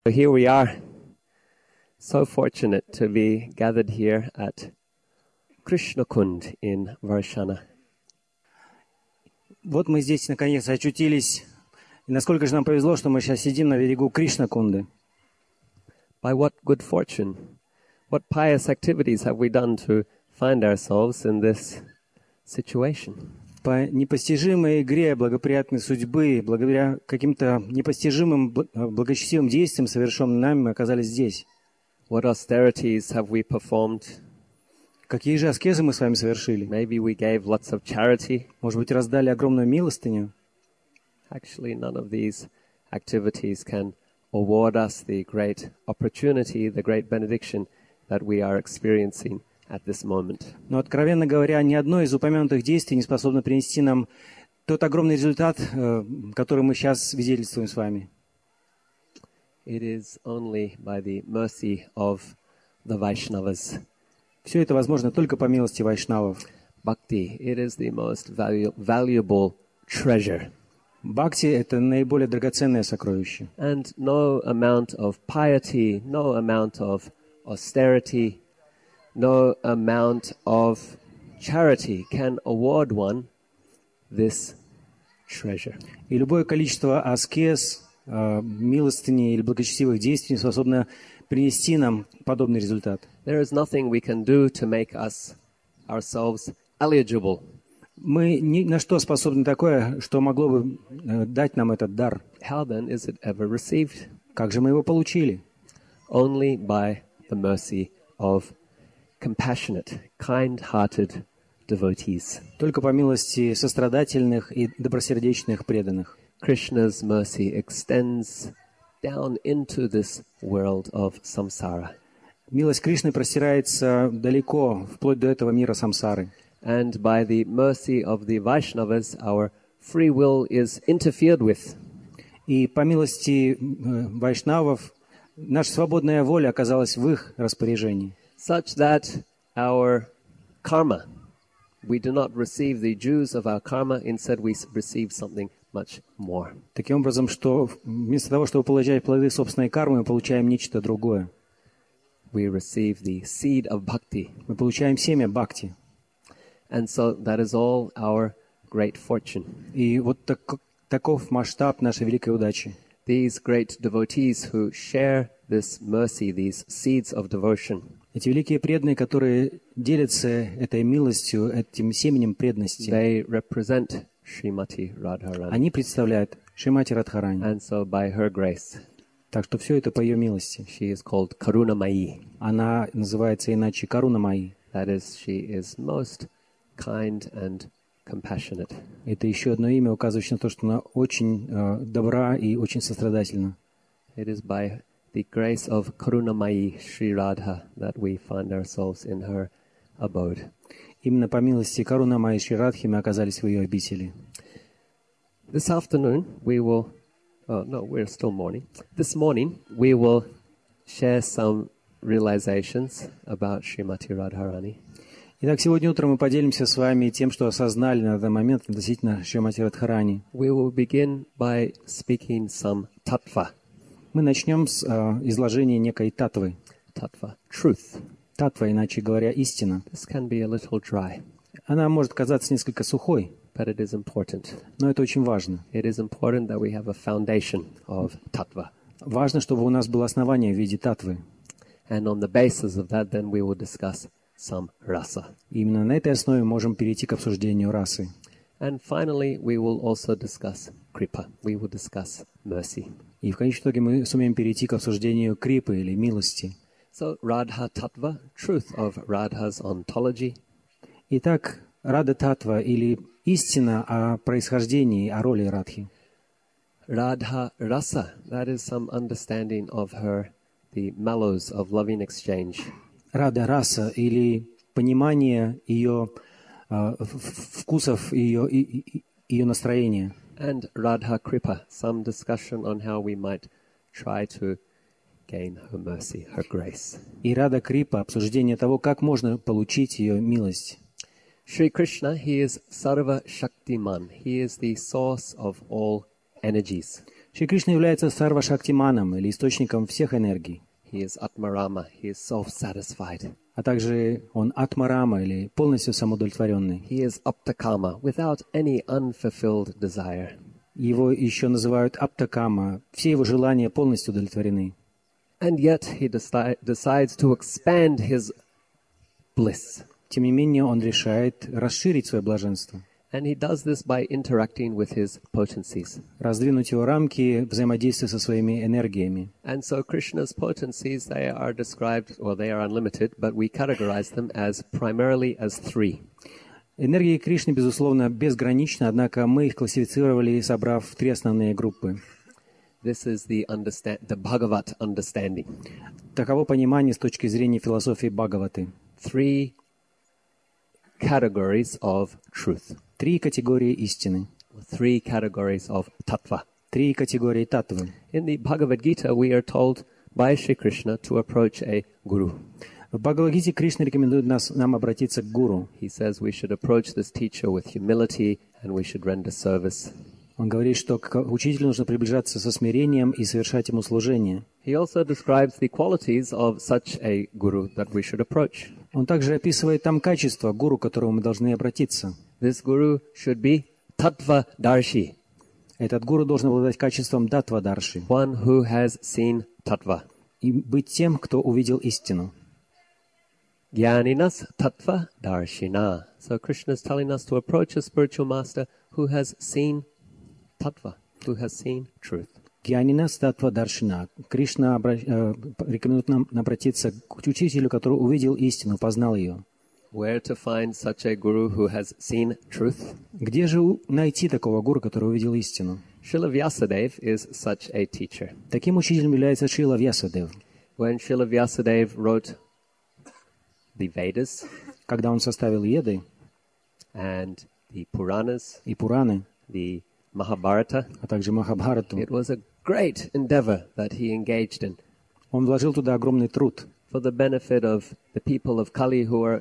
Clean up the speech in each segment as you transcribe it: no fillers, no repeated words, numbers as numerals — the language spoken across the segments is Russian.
So here we are, so fortunate to be gathered here at Krishna Kund in Varshana. Вот мы здесь наконец очутились. И насколько же нам повезло, что мы сейчас сидим на берегу Кришна-кунды. By what good fortune, what pious activities have we done to find ourselves in this situation? По непостижимой игре благоприятной судьбы, благодаря каким-то непостижимым благочестивым действиям, совершенным нами, мы оказались здесь. What austerities have we performed? Какие же аскезы мы с вами совершили? Maybe we gave lots of charity. Может быть, раздали огромную милостыню? Actually, none of these activities can award us the great opportunity, the great benediction that we are experiencing at this moment. Но, откровенно говоря, ни одно из упомянутых действий не способно принести нам тот огромный результат, который мы сейчас свидетельствуем с вами. It is only by the mercy of the Vaishnavas. Все это возможно только по милости вайшнавов. Bhakti, it is the most valuable treasure. Бхакти – это наиболее драгоценное сокровище. And no amount of piety, no amount of austerity, no amount of charity can award one this treasure. И любое количество аскез, милостыни или благочестивых действий способно принести нам подобный результат. There is nothing we can do to make ourselves eligible. Мы ни на что способны такое, что могло бы дать нам этот дар. How then is it ever received? Как же мы его получили? Only by the mercy of compassionate, kind-hearted devotees. Только по милости сострадательных и добросердечных преданных. Krishna's mercy extends down into this world of samsara. Милость Кришны простирается далеко, вплоть до этого мира самсары. And by the mercy of the Vaishnavas, our free will is interfered with. И по милости вайшнавов наша свободная воля оказалась в их распоряжении. Such that our karma, we do not receive the dues of our karma, instead we receive something much more. Таким образом, что вместо того, чтобы получать плоды собственной кармы, мы получаем нечто другое. We receive the seed of bhakti. Мы получаем семя бхакти. And so that is all our great fortune. И вот таков масштаб нашей великой удачи. These great devotees who share this mercy, these seeds of devotion, Эти великие преданные, которые делятся этой милостью, этим семенем преданности, they represent Srimati Radharani. они представляют Шримати Радхарани. And so by her grace, Так что все это по ее милости. she is called Karunamayi. Она называется иначе Каруна Майи. That is, she is most kind and compassionate. Это еще одно имя, указывающее на то, что она очень добра и очень сострадательна. It is by the grace of Karunamayi Sri Radha that we find ourselves in her abode. Именно по милости Каруна Майи Шри Радхи мы оказались в ее обители. This afternoon we will, we're still morning. This morning we will share some realizations about Srimati Radharani. Итак, сегодня утром мы поделимся с вами тем, что осознали на данный момент относительно Шримати Радхарани. We will begin by speaking some tattva. Мы начнем с изложения некой татвы. Tattva, truth. Татва, иначе говоря, истина. This can be a little dry, Она может казаться несколько сухой, but it is important. но это очень важно. It is important that we have a foundation of tattva. Важно, чтобы у нас было основание в виде татвы. And on the basis of that, then we will discuss some rasa. И именно на этой основе можем перейти к обсуждению расы. And finally, we will also discuss kripa. We will discuss mercy. И в конечном итоге мы сумеем перейти к обсуждению крипы или милости. So, Radha Tattva, truth of Radha's ontology. Итак, Рада Татва или истина о происхождении, о роли Радхи. Radha Rasa, that is some understanding of her, the mellows of loving exchange. Рада Раса или понимание ее вкусов, ее настроения. And Radha Kripa, some discussion on how we might try to gain her mercy, her grace. И Рада Крипа, обсуждение того, как можно получить ее милость. Shri Krishna, he is Sarva Shaktiman. He is the source of all energies. Шри Кришна является Сарва-Шактиманом, или источником всех энергий. He is Atmarama. He is self-satisfied. А также он Атмарама, или полностью самоудовлетворенный. He is Aptakama, without any unfulfilled desire. Его еще называют Аптакама. Все его желания полностью удовлетворены. And yet he decides to expand his bliss. Тем не менее, он решает расширить свое блаженство. And he does this by interacting with his potencies. Раздвинуть его рамки взаимодействия со своими энергиями. And so Krishna's potencies, they are described, well, they are unlimited, but we categorize them as primarily as three. Энергии Кришны, безусловно, безграничны, однако мы их классифицировали, собрав в три основные группы. This is the Bhagavat understanding. Таково понимание с точки зрения философии Бхагаваты. Three categories of truth. Три категории истины. Three categories of tattva. Три категории татвы. In the Bhagavad Gita, we are told by Shri Krishna to approach a guru. В Бхагавад-гите Кришна рекомендует нам обратиться к гуру. He says we should approach this teacher with humility and we should render service. Он говорит, что к учителю нужно приближаться со смирением и совершать ему служение. He also describes the qualities of such a guru that we should approach. Он также описывает там качества гуру, к которому мы должны обратиться. This guru should be tattva darshi, Этот гуру должен обладать качеством даттва-дарши one who has seen tattva. и быть тем, кто увидел истину. Jnaninas tattva darshina. So Krishna is telling us to approach a spiritual master who has seen tattva, who has seen truth. Гьянина статва даршина. Кришна рекомендует нам обратиться к учителю, который увидел истину, познал ее. Where to find such a guru who has seen truth? Где же найти такого гуру, который увидел истину? Srila Vyasadeva is such a teacher. Таким учителем является Шрила Вьясадев. When Srila Vyasadeva wrote the Vedas Когда он составил Веды and the Puranas, и Пураны, the Mahabharata, а также Махабхарату, it was a great endeavor that he engaged in он вложил туда огромный труд for the benefit of the people of Kali who are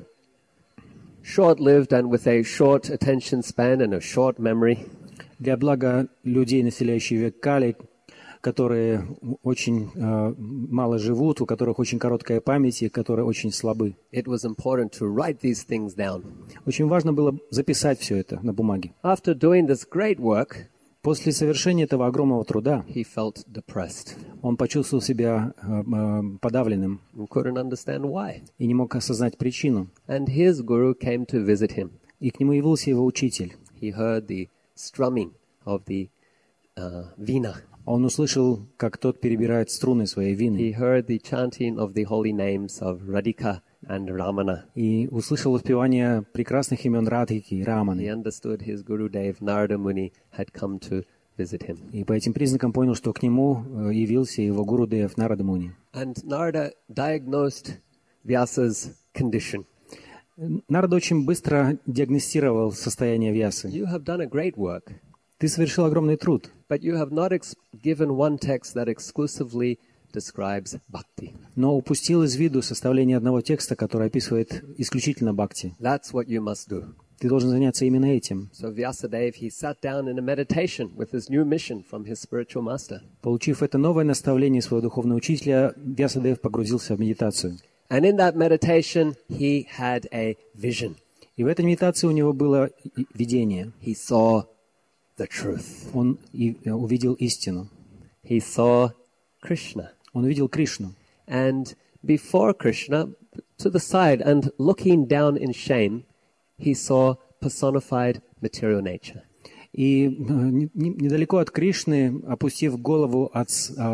short-lived and with a short attention span and a short memory. для блага людей, населяющих век Кали, которые очень мало живут, у которых очень короткая память и которые очень слабы. It was important to write these things down. Очень важно было записать все это на бумаге. After doing this great work, После совершения этого огромного труда he felt depressed он почувствовал себя подавленным and couldn't understand why. и не мог осознать причину. And his guru came to visit him. И к нему явился его учитель. He heard the strumming of the veena. Он услышал, как тот перебирает струны своей вины. He heard the chanting of the holy names of Radhika and Ramana. И услышал воспевание прекрасных имен Радхики и He Раманы. understood his Gurudev Narada Muni had come to visit him. И по этим признакам понял, что к нему явился его Гурудев Нарада Муни. And Narada diagnosed Vyasa's condition. Нарада очень быстро диагностировал состояние Вьясы. You have done a great work, Ты совершил огромный труд, but you have not given one text that exclusively describes bhakti. но упустил из виду составление одного текста, который описывает исключительно бхакти. That's what you must do. Ты должен заняться именно этим. So Vyasadeva, he sat down in a meditation with his new mission from his spiritual master. Получив это новое наставление своего духовного учителя, Вьясадев погрузился в медитацию. And in that meditation, he had a vision. И в этой медитации у него было видение. He saw the truth. Он увидел истину. He saw Krishna. Он увидел Кришну. And before Krishna, to the side and looking down in shame, he saw personified material nature. И недалеко от Кришны, опустив голову от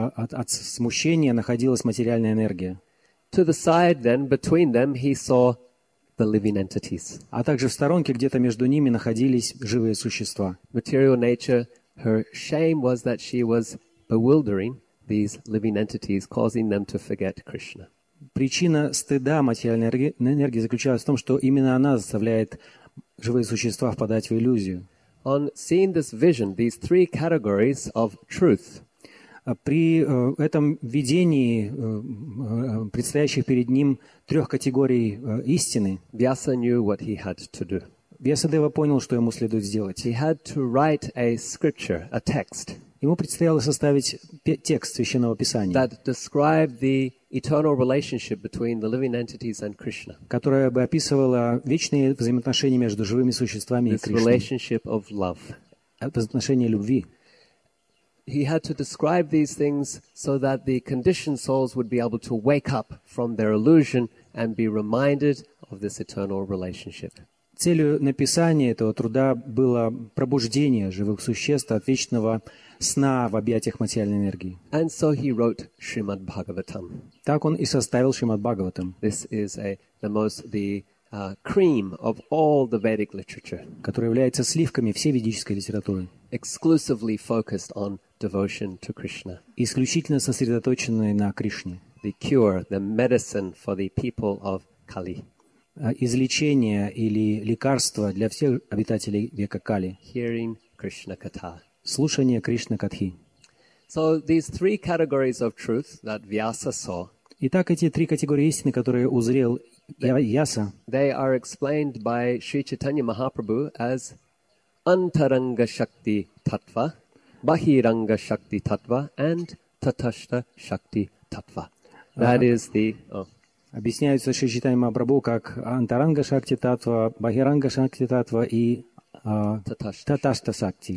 смущения, находилась материальная энергия. To the side then, between them, he saw the living entities. А также в сторонке, где-то между ними, находились живые существа. Material nature, her shame was that she was bewildering these living entities, causing them to forget Krishna. Причина стыда материальной энергии заключалась в том, что именно она заставляет живые существа впадать в иллюзию. On seeing this vision, these three categories of truth, При этом видении предстоящих перед ним трех категорий истины, Vyasa knew what he had to do. Вьясадева понял, что ему следует сделать. He had to write a scripture, a text, Ему предстояло составить текст Священного Писания, that described the eternal relationship between the living entities and Krishna. которое бы описывало вечные взаимоотношения между живыми существами и This Кришной, relationship of love. взаимоотношения любви. He had to describe these things so that the conditioned souls would be able to wake up from their illusion and be reminded of this eternal relationship. Целью написания этого труда было пробуждение живых существ от вечного сна в объятиях материальной энергии. And so he wrote Srimad Bhagavatam. Так он и составил Шримад Бхагаватам, This is the cream of all the Vedic literature, который является сливками всей ведической литературы, exclusively focused on devotion to Krishna. исключительно сосредоточенной на Кришне. The cure, the medicine for the people of Kali. Излечение или лекарство для всех обитателей века Кали. Hearing Krishna Katha. Слушание Кришна Катхи. So these three categories of truth that Vyasa saw, Итак, эти три категории истины, которые узрел Яса, they are explained by Sri Chaitanya Mahaprabhu as Antaranga Shakti Tattva, Bahiranga Shakti Tattva, and Tatashta Shakti Tattva. That is the... объясняются Шри Чайтанья Махапрабху как Антаранга Шакти Татва, Бахиранга Шакти Татва и Таташта Шакти.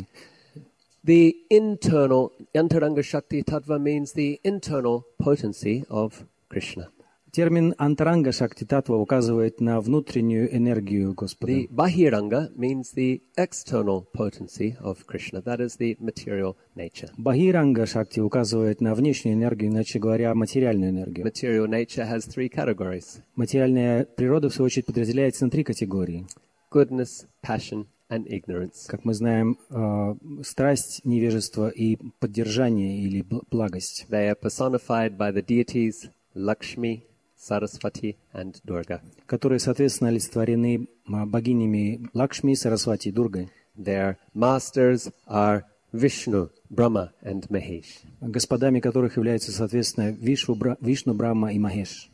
The internal, Antaranga Shakti Tattva means the internal potency of Krishna. Термин Антаранга Шакти Татва указывает на внутреннюю энергию Господа. The Bahiranga means the external potency of Krishna. That is the material nature. Бахиранга Шакти указывает на внешнюю энергию, иначе говоря, материальную энергию. Material nature has three categories: Материальная природа, в свою очередь, подразделяется на три категории. goodness, passion, and ignorance. Как мы знаем, страсть, невежество и поддержание или благость. They are personified by the deities Lakshmi, Saraswati, and Durga. Которые, соответственно, олицетворены богинями Лакшми, Сарасвати и Дургой. Their masters are Vishnu, Brahma, and Mahesh. Господами которых являются, соответственно, Вишну, Брахма и Махеш.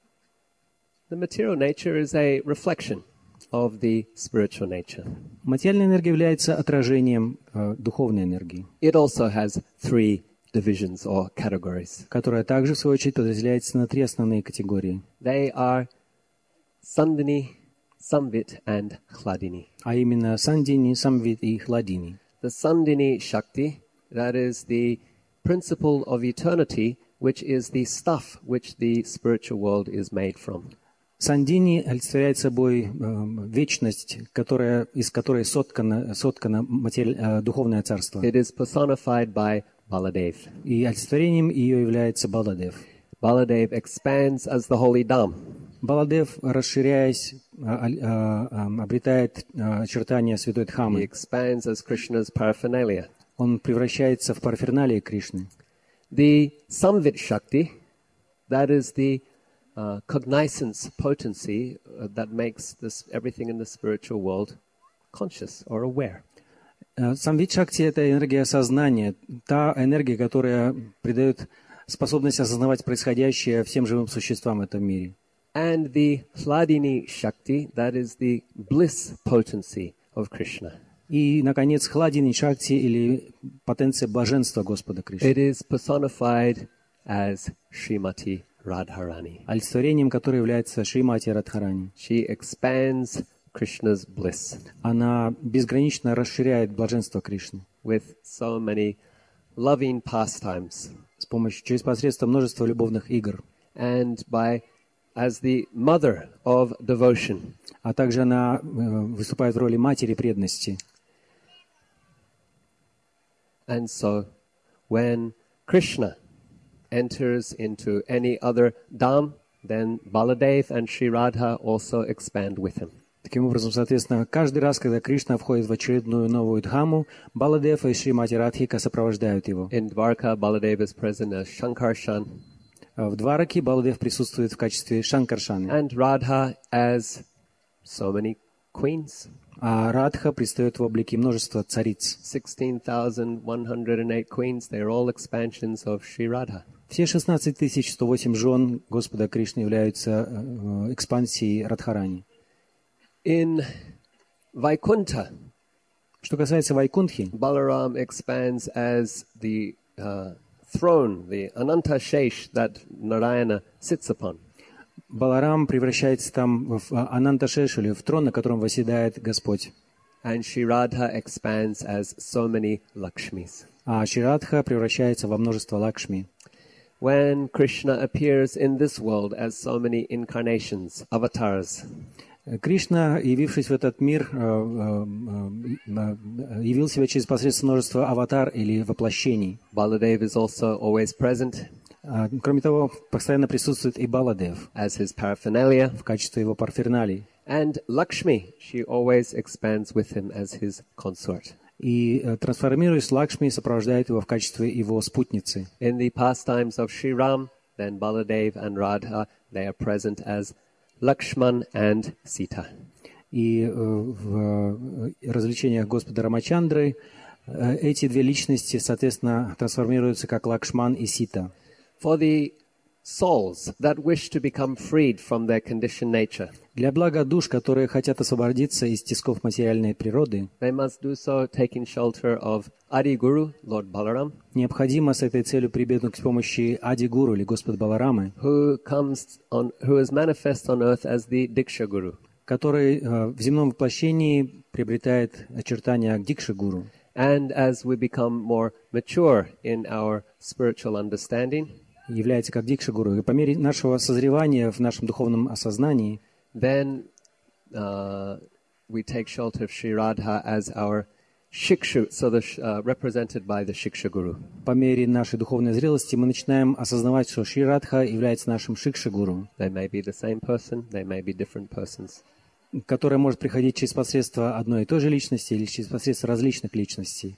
The material nature is a reflection of the spiritual nature. Материальная энергия является отражением духовной энергии, It also has three divisions or categories. которая также, в свою очередь, подразделяется на три основные категории. They are Sandini, Samvit, and Hladini. А именно Сандини, Самвит и Хладини. The Sandini Shakti, that is the principle of eternity, which is the stuff which the spiritual world is made from. Сандини олицетворяет собой вечность, из которой соткано духовное царство. It is personified by Baladev. И олицетворением ее является Баладев. Baladev expands as the holy Dham. Баладев, расширяясь, обретает очертания святой He Дхаммы. expands as Krishna's paraphernalia. Он превращается в парферналии Кришны. The Samvit Shakti, that is the cognizance potency that makes everything in the spiritual world conscious or aware. Самвит Шакти — это энергия сознания, та энергия, которая придает способность осознавать происходящее всем живым существам в этом мире. And the Hladini Shakti, that is the bliss potency of Krishna. И, наконец, Хладини Шакти или потенция блаженства Господа Кришны. It is personified as Srimati Radharani. Олицетворением которой является Шримати Радхарани. She expands Krishna's bliss Она безгранично расширяет блаженство Кришны with so many loving pastimes. через посредством множества любовных игр. And as the mother of devotion. А также она выступает в роли матери преданности. And so, when Krishna enters into any other dham, then Baladev and Sri Radha also expand with him. Таким образом, соответственно, каждый раз, когда Кришна входит в очередную новую дхаму, Баладев и Шримати Радхика сопровождают его. In Dwarka, Baladev is present as Shankarshan. В Двараке Баладев присутствует в качестве Шанкаршаны. And Radha as so many queens. А Радха предстает в облике множества цариц. 16,108 queens, they are all expansions of Sri Radha. Все 16 108 жен Господа Кришны являются экспансией Радхарани. In Vaikuntha, Что касается Вайкунтхи, Balaram expands as the throne, the Ananta Shesh that Narayana sits upon. Баларам превращается там в Ананташешулю, в трон, на котором восседает Господь. And Shri Radha expands as so many Lakshmis. А Ширадха превращается во множество Лакшми. When Krishna appears in this world as so many incarnations, avatars, Кришна, явившись в этот мир, явил себя через посредством множества аватар или воплощений. Baladev is also always present Кроме того, постоянно присутствует и Баладев as his paraphernalia. в качестве его парферналий. And Lakshmi, she always expands with him as his consort. И, трансформируясь, Лакшми сопровождает его в качестве его спутницы. In the pastimes of Sri Ram, then Baladev and Radha, they are present as Lakshman and Sita. И в развлечениях Господа Рамачандры эти две личности, соответственно, трансформируются как Лакшман и Сита. For the souls that wish to become freed from their conditioned nature, Для блага душ, которые хотят освободиться из тисков материальной природы, they must do so taking shelter of Adi Guru, Lord Balaram, необходимо с этой целью прибегнуть к помощи Ади-гуру или Господа Баларамы, who is manifest on earth as the Diksha Guru. который в земном воплощении приобретает очертания Дикши-гуру. And as we become more mature in our spiritual understanding, Является как Дикши-гуру. И по мере нашего созревания в нашем духовном осознании then we take shelter of Sri Radha as our Shikshu, so represented by the Shiksha Guru. по мере нашей духовной зрелости мы начинаем осознавать, что Шри Радха является нашим Шикши-гуру, They may be the same person, they may be different persons. которая может приходить через посредство одной и той же личности или через посредство различных личностей.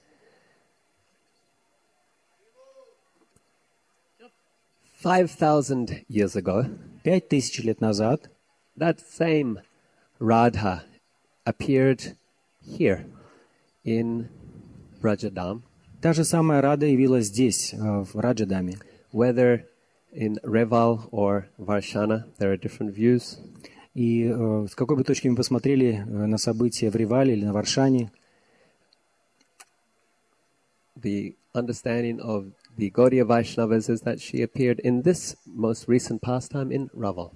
5,000 years ago, 5000 лет назад that same Radha appeared here in Rajadam, та же самая Рада явилась здесь, в Раджадаме. whether in Reval or Varshana, there are different views. И с какой бы точки мы посмотрели на события в Ревале или на Варшане, The understanding of the Gaudiya Vaishnavas is that she appeared in this most recent pastime in Raval.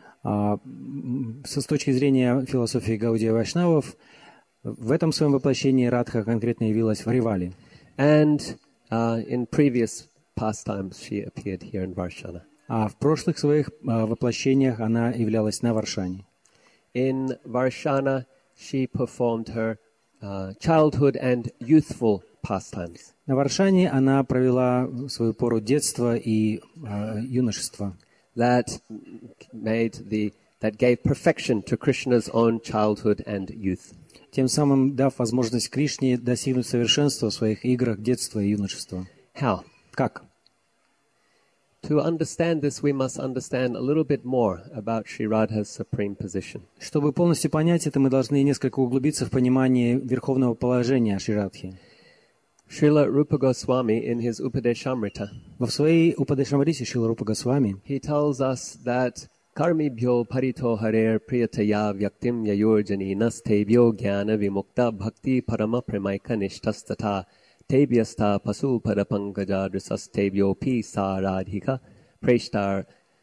с точки зрения философии Гаудия Вайшнавов, в этом своем воплощении Радха конкретно явилась в Ревале. And in previous pastimes she appeared here in Varshana. А в прошлых своих воплощениях она являлась на Варшане. In Varshana she performed her childhood and youthful pastimes. На Варшане она провела свою пору детства и юношества, That gave perfection to Krishna's own childhood and youth. тем самым дав возможность Кришне достигнуть совершенства в своих играх детства и юношества. How? Как? To understand this, we must understand a little bit more about Sri Radha's supreme position. Чтобы полностью понять это, мы должны несколько углубиться в понимание верховного положения Шри Радхи. Srila Rupa Goswami, in his Upadeshamrita, Во своей Упадешамрите Шрила Рупа Госвами he tells us that karmibhyo parito harer priyataya vyaktim yayorjaninas tebhyo jnana vimukta bhakti parama premaika nishtastata tebhyasta pasu parapankaja drisastebhyo pi saradhika preshtar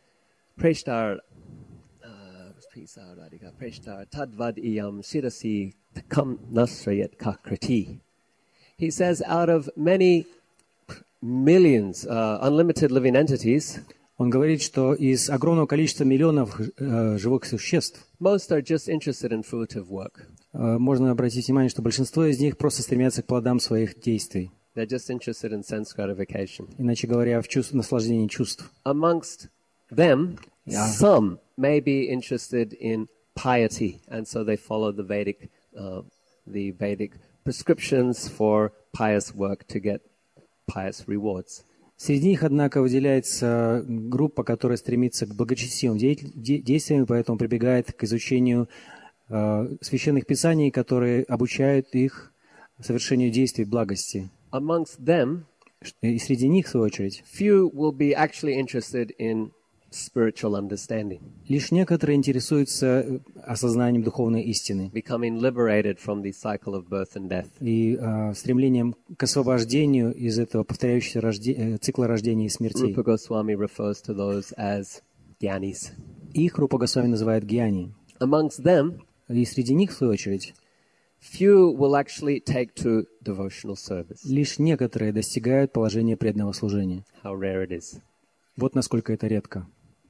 tadvad iyam sirasi kam nasrayat kakriti. He says, out of many millions, unlimited living entities, Он говорит, что из огромного количества миллионов живых существ most are just interested in fruitive work. можно обратить внимание, что большинство из них просто стремятся к плодам своих действий. They're just interested in sense gratification. Иначе говоря, в наслаждении чувств. Amongst them, Yeah. some may be interested in piety, and so they follow the Vedic prescriptions for pious work to get pious rewards. Среди них, однако, выделяется группа, которая стремится к благочестивым действиям, и поэтому прибегает к изучению священных писаний, которые обучают их совершению действий благости. Amongst them, И среди них, в свою очередь, few will be actually interested in spiritual understanding, Лишь некоторые интересуются осознанием духовной истины becoming liberated from the cycle of birth and death. и стремлением к освобождению из этого повторяющегося цикла рождения и смертей. Rupa Goswami refers to those as Gyanis. Их Рупа Госвами называет гьяни. Amongst them, И среди них, в свою очередь, few will actually take to devotional service. лишь некоторые достигают положения преданного служения. How rare it is. Вот насколько это редко.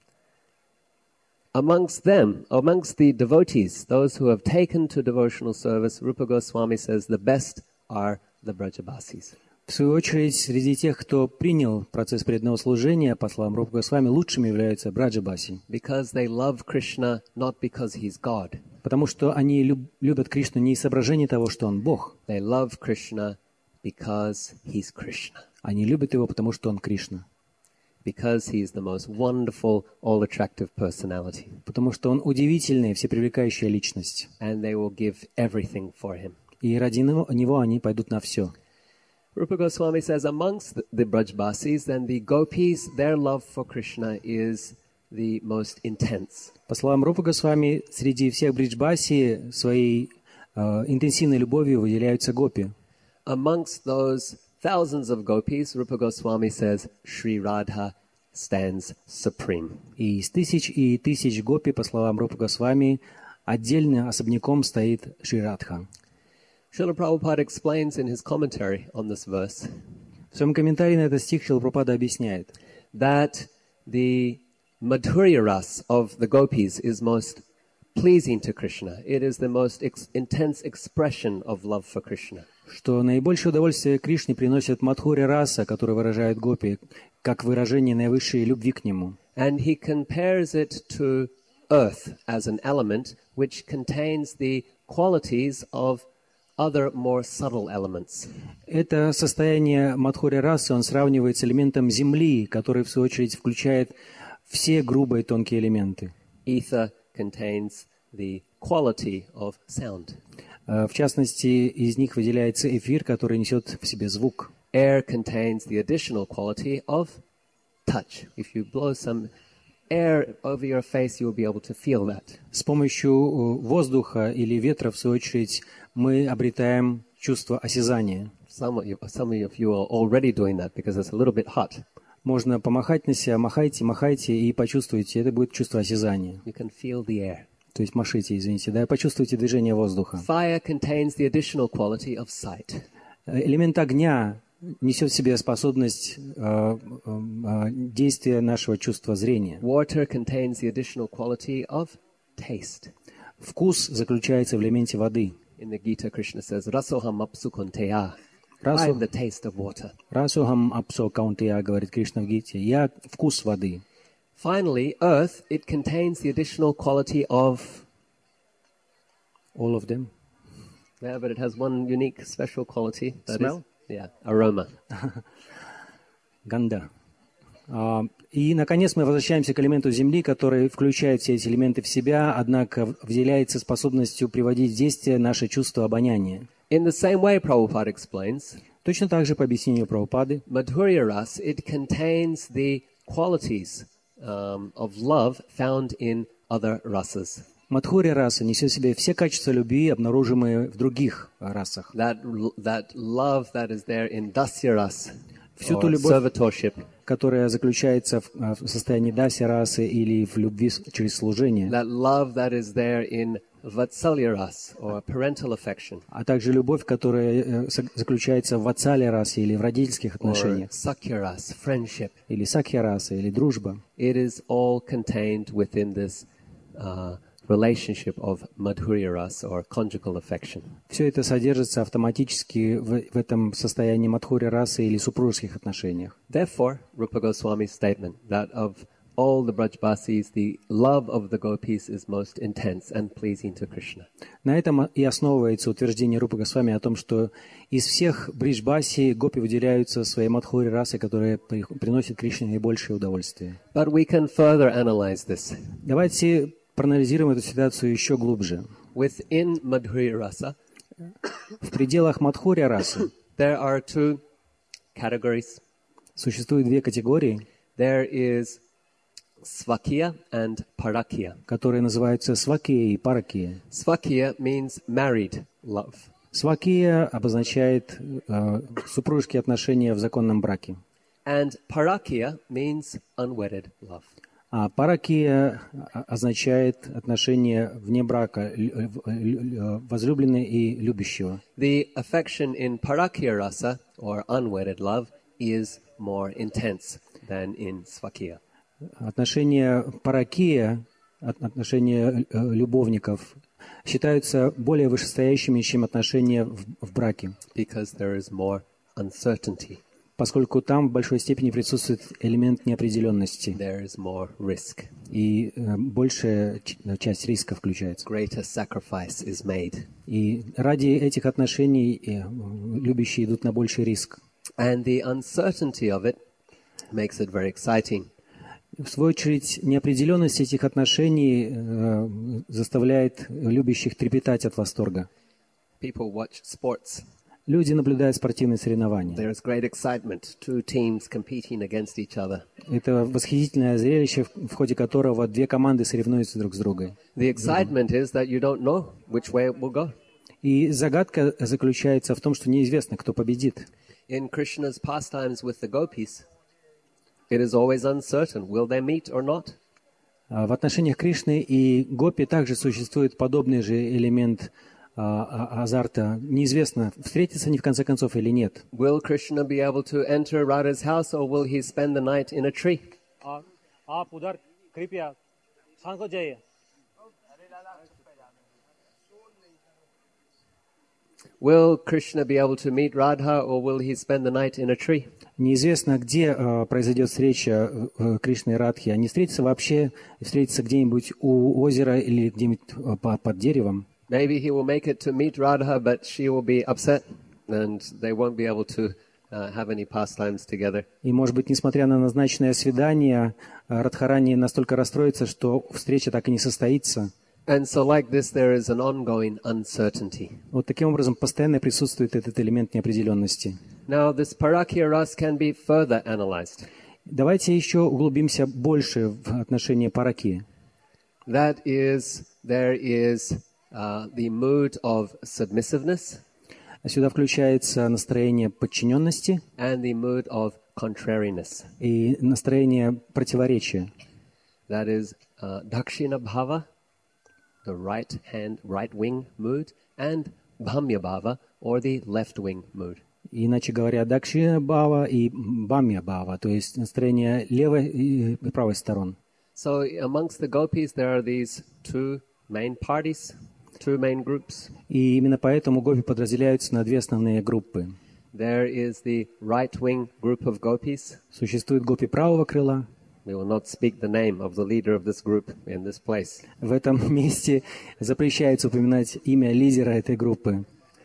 Amongst the devotees, those who have taken to devotional service, Rupa Goswami says the best are the Brajabasis. В свою очередь, среди тех, кто принял процесс преданного служения, по словам Рупы Госвами, лучшими являются браджабаси, Because they love Krishna not because he's God. потому что они любят Кришну не из соображения того, что он Бог. They love Krishna because he's Krishna. Они любят его, потому что он Кришна. Because he is the most wonderful, all-attractive personality. Потому что он удивительная, всепривлекающая личность. And they will give everything for him. И ради него они пойдут на все. Rupa Goswami says amongst the Brajbasis, then the gopis, their love for Krishna is the most intense. По словам Рупы Госвами, среди всех бриджбаси своей интенсивной любовью выделяются гопи. Amongst those thousands of gopis, Rupa Goswami says, Sri Radha stands supreme. И из тысяч и тысяч гопи, по словам Рупы Госвами, отдельно особняком стоит Шри Радха. Srila Prabhupada explains in his commentary on this verse В своем комментарии на этот стих Шрила Прабхупада объясняет, that the Madhurya ras of the gopis is most pleasing to Krishna. It is the most intense expression of love for Krishna. что наибольшее удовольствие Кришне приносит Мадхуря раса, который выражает гопи, как выражение наивысшей любви к нему. And he compares it to earth as an element which contains the qualities of other more subtle elements. Это состояние Мадхуря расы он сравнивает с элементом земли, который, в свою очередь, включает все грубые тонкие элементы. Ether contains the quality of sound. В частности, из них выделяется эфир, который несет в себе звук. Air contains the additional quality of touch. If you blow some air over your face, you will be able to feel that. С помощью воздуха или ветра, в свою очередь, мы обретаем чувство осязания. Some of you are already doing that because it's a little bit hot. Можно помахать на себя, махайте и почувствуйте, это будет чувство осязания. You can feel the air. То есть машите, извините, да, почувствуйте движение воздуха. Fire contains the additional quality of sight. Элемент огня несет в себе способность действия нашего чувства зрения. Water contains the additional quality of taste. Вкус заключается в элементе воды. In the Gita, Krishna says, Rasoham apsu konteya. I am the taste of water. Расухам апсо каунтея, говорит Кришна в Гите. Я вкус воды. Finally, earth, it contains the additional quality of... All of them. Yeah, but it has one unique special quality. That Smell? Is, aroma. Ганда. И, наконец, мы возвращаемся к элементу Земли, который включает все эти элементы в себя, однако выделяется способностью приводить в действие наше чувство обоняния. In the same way, Prabhupada explains, Точно так же, по объяснению Прабхупады, Madhurya Ras, it contains the qualities of love found in other rasas. Мадхурья раса несет в себе все качества любви, обнаружимые в других расах. That love that is there in Dasya Ras, Всю ту or любовь, servitorship. которая заключается в состоянии даси расы или в любви через служение, That love that is there in Vatsalya Ras, or parental affection. а также любовь, которая заключается в ватсале расе или в родительских Or отношениях, Sakya Ras, friendship. или сакья раса, или дружба. It is all contained within this relationship of Madhurya Ras, or conjugal affection. Все это содержится автоматически в этом состоянии мадхурья расы или супружеских отношениях. Therefore, Rupa Goswami's statement that of all the Brajbasis, the love of the gopis is most intense and pleasing to Krishna. На этом и основывается утверждение Рупы Госвами о том, что из всех бриджбаси гопи выделяются своей мадхури расой, которая приносит Кришне наибольшее удовольствие. But we can further analyze this. Давайте проанализируем эту ситуацию еще глубже. Within Madhurya Rasa, В пределах мадхури расы there are two categories. существует две категории. There is Svakya and Parakya. которые называются свакия и паракия. Svakya means married love. Свакия обозначает супружеские отношения в законном браке, And Parakya means unwedded love. а паракия означает отношения вне брака, возлюбленные и любящего. The affection in Parakya rasa, or unwedded love, is more intense than in Svakya. Отношения паракия, отношения любовников, считаются более вышестоящими, чем отношения в браке, Because there is more uncertainty, поскольку там в большой степени присутствует элемент неопределенности, there is more risk. и большая часть риска включается. Greater sacrifice is made. И ради этих отношений любящие идут на больший риск. And the uncertainty of it makes it very exciting. В свою очередь, неопределенность этих отношений заставляет любящих трепетать от восторга. People watch sports. Люди наблюдают спортивные соревнования. There is great excitement. Two teams competing against each other. Это восхитительное зрелище, в ходе которого две команды соревнуются друг с другом. The excitement is that you don't know which way it will go. И загадка заключается в том, что неизвестно, кто победит. In Krishna's pastimes with the gopis, it is always uncertain. Will they meet or not? В отношениях Кришны и Гопи также существует подобный же элемент азарта. Неизвестно, встретятся они в конце концов или нет. Will Krishna be able to enter Radha's house or will he spend the night in a tree? आप उधर कृपया शांत हो जाइए. Will Krishna be able to meet Radha or will he spend the night in a tree? Неизвестно, где произойдет встреча Кришны и Радхи. Они встретятся вообще, встретятся где-нибудь у озера или где-нибудь под деревом. Maybe he will make it to meet Radha, but she will be upset and they won't be able to have any pastimes together. И, может быть, несмотря на назначенное свидание, Радхарани настолько расстроится, что встреча так и не состоится. And so like this, there is an ongoing uncertainty. Вот таким образом постоянно присутствует этот элемент неопределенности. Now, this parakya ras can be further analyzed. Давайте еще углубимся больше в отношении параки. That is, there is the mood of submissiveness Сюда включается настроение подчиненности and the mood of contrariness. и настроение противоречия. That is dakshina bhava, the right wing mood, and bhamya bhava, or the left wing mood. Иначе говоря, дакшина бхава и бамья бхава, то есть настроение левой и правой сторон. So amongst the gopis, there are these two main parties, two main groups. И именно поэтому гопи подразделяются на две основные группы. There is the right-wing group of gopis. Существует гопи правого крыла. We will not speak the name of the leader of this group in this place. В этом месте запрещается упоминать имя лидера этой группы.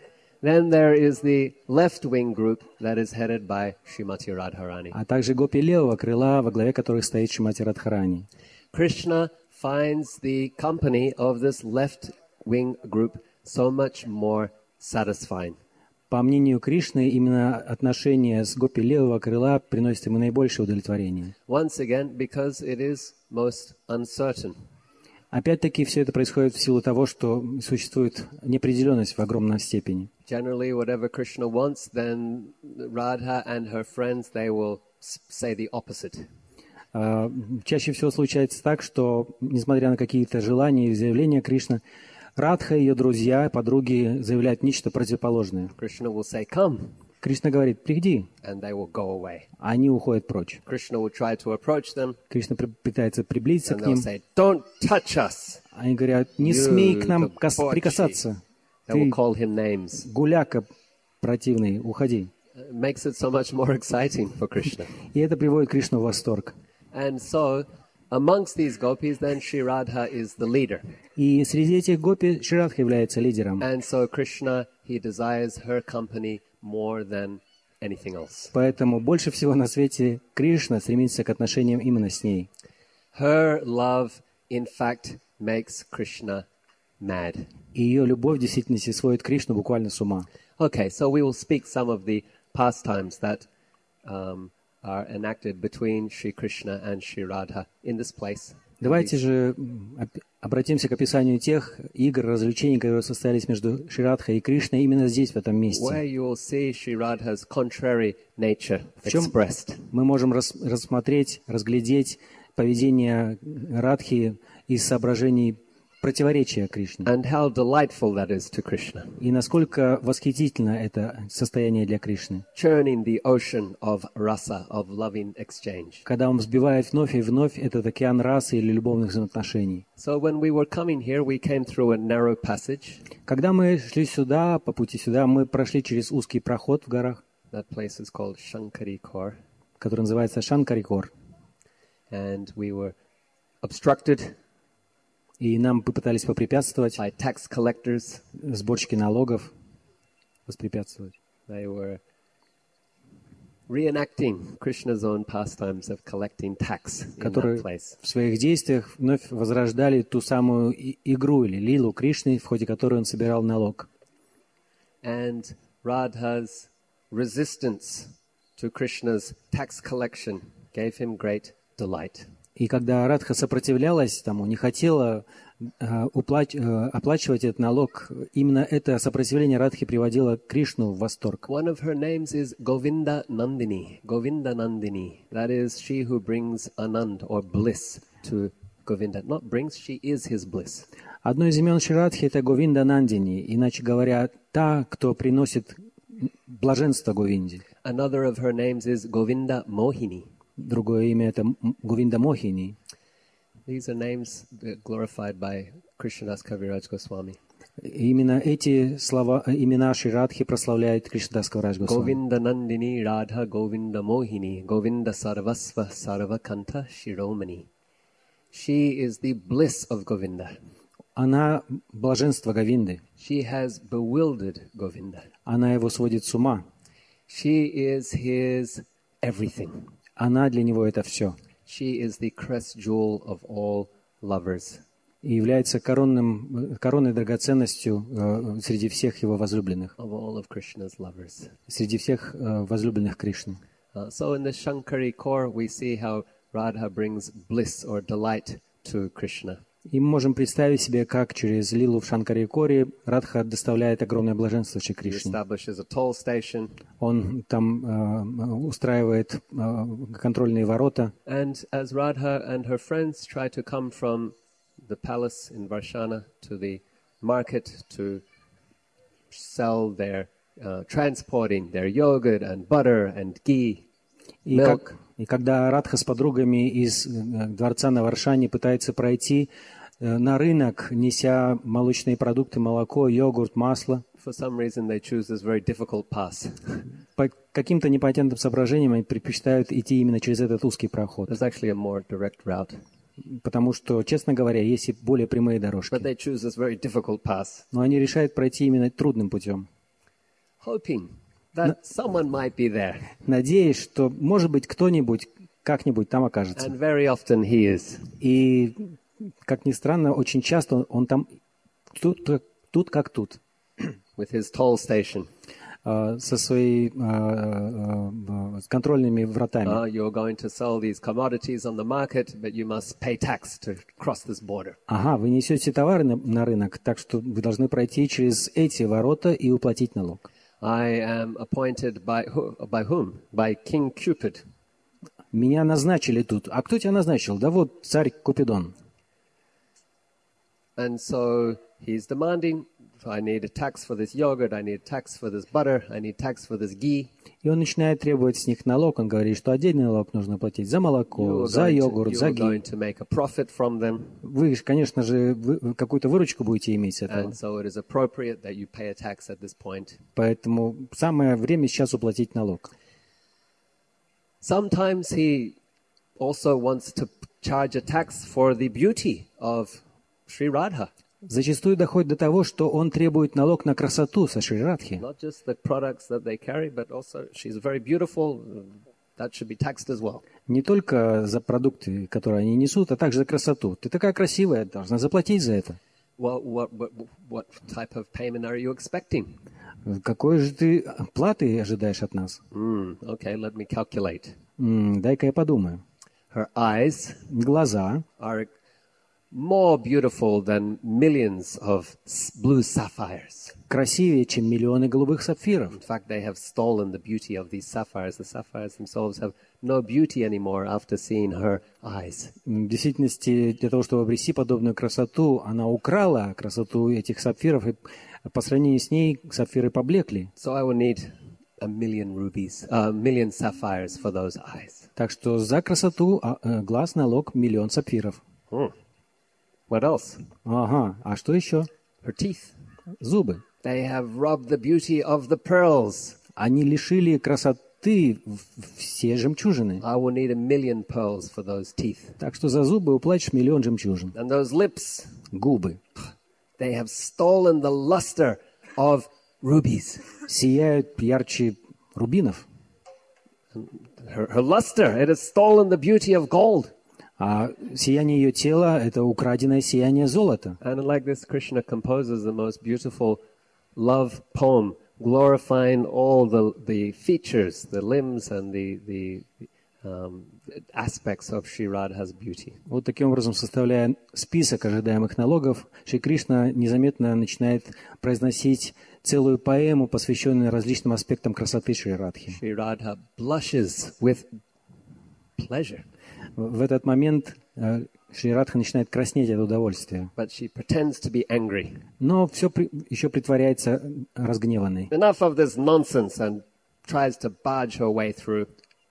Then there is the left-wing group that is headed by Srimati Radharani. А также гопи левого крыла, во главе которых стоит Шримати Радхарани. Krishna finds the company of this left-wing group so much more satisfying. По мнению Кришны, именно отношения с гопи левого крыла приносят ему наибольшее удовлетворение. Once again, because it is most uncertain. Опять-таки, все это происходит в силу того, что существует неопределенность в огромной степени. Generally, whatever Krishna wants, then Radha and her friends, they will say the opposite. Чаще всего случается так, что, несмотря на какие-то желания и заявления Кришны, Радха и ее друзья, подруги заявляют нечто противоположное. Krishna will say, come, Кришна говорит, приди, and they will go away. а они уходят прочь. Krishna will try to approach them, Кришна пытается приблизиться and к they'll ним. say, don't touch us. Они говорят, не You, смей к нам the прикасаться. They will Ты call him names. гуляка противный, уходи. It makes it so much more exciting for Krishna. И это приводит Кришну в восторг. And so, amongst these gopis, then Shri Radha is the leader. И среди этих гопи Шри Радха является лидером. And so Krishna, he desires her company more than anything else. Поэтому больше всего на свете Кришна стремится к отношениям именно с ней. Her love, in fact, makes Krishna mad. И ее любовь в действительности сводит Кришну буквально с ума. Okay, so we will speak some of the pastimes that are enacted between Sri Krishna and Sri Radha in this place. Давайте же обратимся к описанию тех игр, развлечений, которые состоялись между Шри Радхой и Кришной именно здесь, в этом Where месте. you will see Sri Radha's contrary nature чем expressed. Мы можем рассмотреть, разглядеть поведение Радхи из соображений противоречия Кришне. And how delightful that is to Krishna. И насколько восхитительно это состояние для Кришны. Churning the ocean of rasa, of loving exchange. Когда он взбивает вновь и вновь этот океан расы или любовных взаимоотношений. So when we were coming here, we came through a narrow passage. Когда мы шли сюда, по пути сюда, мы прошли через узкий проход в горах, That place is called Shankarikor. который называется Шанкарикор. And we were obstructed И нам попытались попрепятствовать, by tax collectors. сборщики налогов воспрепятствовать. They were reenacting Krishna's own pastimes of collecting tax in that Которые place. в своих действиях вновь возрождали ту самую игру или лилу Кришны, в ходе которой он собирал налог. And Radha's resistance to Krishna's tax collection gave him great delight. И когда Радха сопротивлялась тому, не хотела оплачивать этот налог, именно это сопротивление Радхи приводило Кришну в восторг. One of her names is Govinda Nandini. Govinda Nandini. That is she who brings Anand or bliss to Govinda. Not brings, she is his bliss. Одно из имен Шри Радхи — это Говинда Нандини, иначе говоря, та, кто приносит блаженство Говинде. Another of her names is Govinda Mohini. Другое имя — это Говинда Мохини. These are names glorified by Krishnadas Kaviraj Goswami. И именно эти имена Шри Радхи прославляет Кришнадас Кавирадж Госвами. Govinda Nandini Radha Govinda Mohini Govinda Sarvasva Sarvakanta Shiromani. She is the bliss of Govinda. Она блаженство Говинды. She has bewildered Govinda. Она его сводит с ума. She is his everything. Она для него это все. She is the crest jewel of all lovers. И является коронной драгоценностью среди всех его возлюбленных. Of all of Krishna's lovers. Среди всех возлюбленных Кришны. So in the Shankari core we see how Radha brings bliss or delight to Krishna. И мы можем представить себе, как через лилу в Шанкари-коре Радха доставляет огромное блаженство Шри He Кришне. establishes a toll station. Он там устраивает контрольные ворота. And as Radha and her friends try to come from the palace in Varshana to the market to sell their, transporting their yogurt and butter and ghee, milk. И когда Радха с подругами из дворца на Варшане пытается пройти на рынок, неся молочные продукты, молоко, йогурт, масло, For some reason they choose this very difficult pass. по каким-то непонятным соображениям они предпочитают идти именно через этот узкий проход. There's actually a more direct route. Потому что, честно говоря, есть и более прямые дорожки. But they choose this very difficult pass, Но они решают пройти именно трудным путем, hoping that someone might be there. надеясь, что, может быть, кто-нибудь как-нибудь там окажется. And very often he is. И, как ни странно, очень часто он там тут как тут, With his toll station. со своими с контрольными вратами. You're going to sell these commodities on the market, but you must pay tax to cross this border. Ага, вы несете товары на рынок, так что вы должны пройти через эти ворота и уплатить налог. I am appointed by whom? By King Cupid. Меня назначили тут. А кто тебя назначил? Да вот царь Купидон. And so he's demanding, I need a tax for this yogurt, I need a tax for this butter, I need tax for this ghee. И он начинает требовать с них налог. Он говорит, что отдельный налог нужно платить за молоко, за йогурт, за You're going ги. to make a profit from them, Вы, конечно же, какую-то выручку будете иметь с этого. and so it is appropriate that you pay a tax at this point. Поэтому самое время сейчас уплатить налог. Sometimes he also wants to charge a tax for the beauty of Sri Radha, Зачастую доходит до того, что он требует налог на красоту со Шри Радхи. not just the products that they carry, but also she's very beautiful. That should be taxed as well. Не только за продукты, которые они несут, а также за красоту. Ты такая красивая, должна заплатить за это. What type of payment are you expecting? Какой же ты платы ожидаешь от нас? Okay, let me calculate. Дай-ка я подумаю. Her eyes Глаза are more beautiful than millions of blue sapphires. красивее, чем миллионы голубых сапфиров. In fact, they have stolen the beauty of these sapphires. The sapphires themselves have no beauty anymore after seeing her eyes. В действительности, для того, чтобы обрести подобную красоту, она украла красоту этих сапфиров, и по сравнению с ней сапфиры поблекли. So I will need a million sapphires for those eyes. Так что за красоту глаз налог миллион сапфиров. What else? Ага, а что еще? Her teeth. Зубы. They have robbed the beauty of the pearls. Они лишили красоты все жемчужины. I will need a million pearls for those teeth. Так что за зубы уплатишь миллион жемчужин. And those lips, Губы. they have stolen the luster of rubies. Сияют ярче рубинов. Her luster, it has stolen the beauty of gold. А сияние ее тела – это украденное сияние золота. And like this, Krishna composes the most beautiful love poem, glorifying all the features, the limbs and the aspects of Sri Radha's beauty. Вот таким образом, составляя список ожидаемых налогов, Шри Кришна незаметно начинает произносить целую поэму, посвященную различным аспектам красоты Шри Радхи. Sri Radha blushes with pleasure, В этот момент Шри Радха начинает краснеть от удовольствия. but she pretends to be angry. Но все еще притворяется разгневанной. Enough of this nonsense, and tries to barge her way through.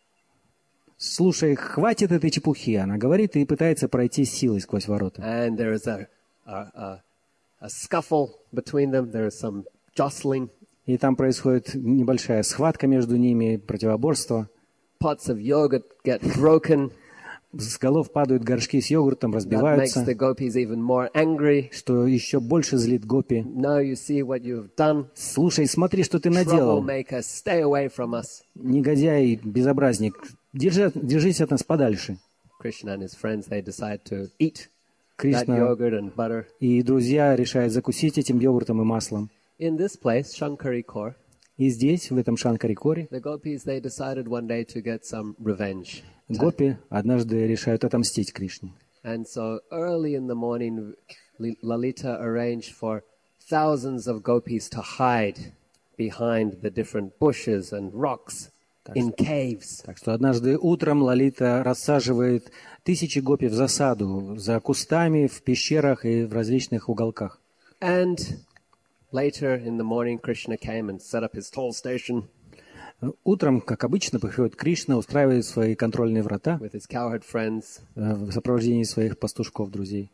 Слушай, хватит этой чепухи, она говорит и пытается пройти силой сквозь ворота. And there is a scuffle between them. There is some jostling. И там происходит небольшая схватка между ними, противоборство. Pots of yogurt get broken. С голов падают горшки с йогуртом, That makes разбиваются, the gopis even more angry. что еще больше злит гопи. Now you see what you have done. Слушай, смотри, что ты наделал. Troublemaker, stay away from us. Негодяй, безобразник, держись от нас подальше. Krishna and his friends, they decide to eat that Кришна yogurt and butter. и друзья решают закусить этим йогуртом и маслом. In this place, Shankari Kor, И здесь, в этом Шанкари-коре, the gopis, they decided one day to get some revenge. гопи однажды решают отомстить Кришне. And so early in the morning, Lalita arranged for thousands of gopis to hide behind the different bushes and rocks in caves. Так что однажды утром Лалита рассаживает тысячи гопи в засаду за кустами, в пещерах и в различных уголках. And later in the morning, Krishna came and set up his toll station Утром, как обычно, приходит Кришна, устраивает свои контрольные врата with his cowherd friends. в сопровождении своих пастушков, друзей.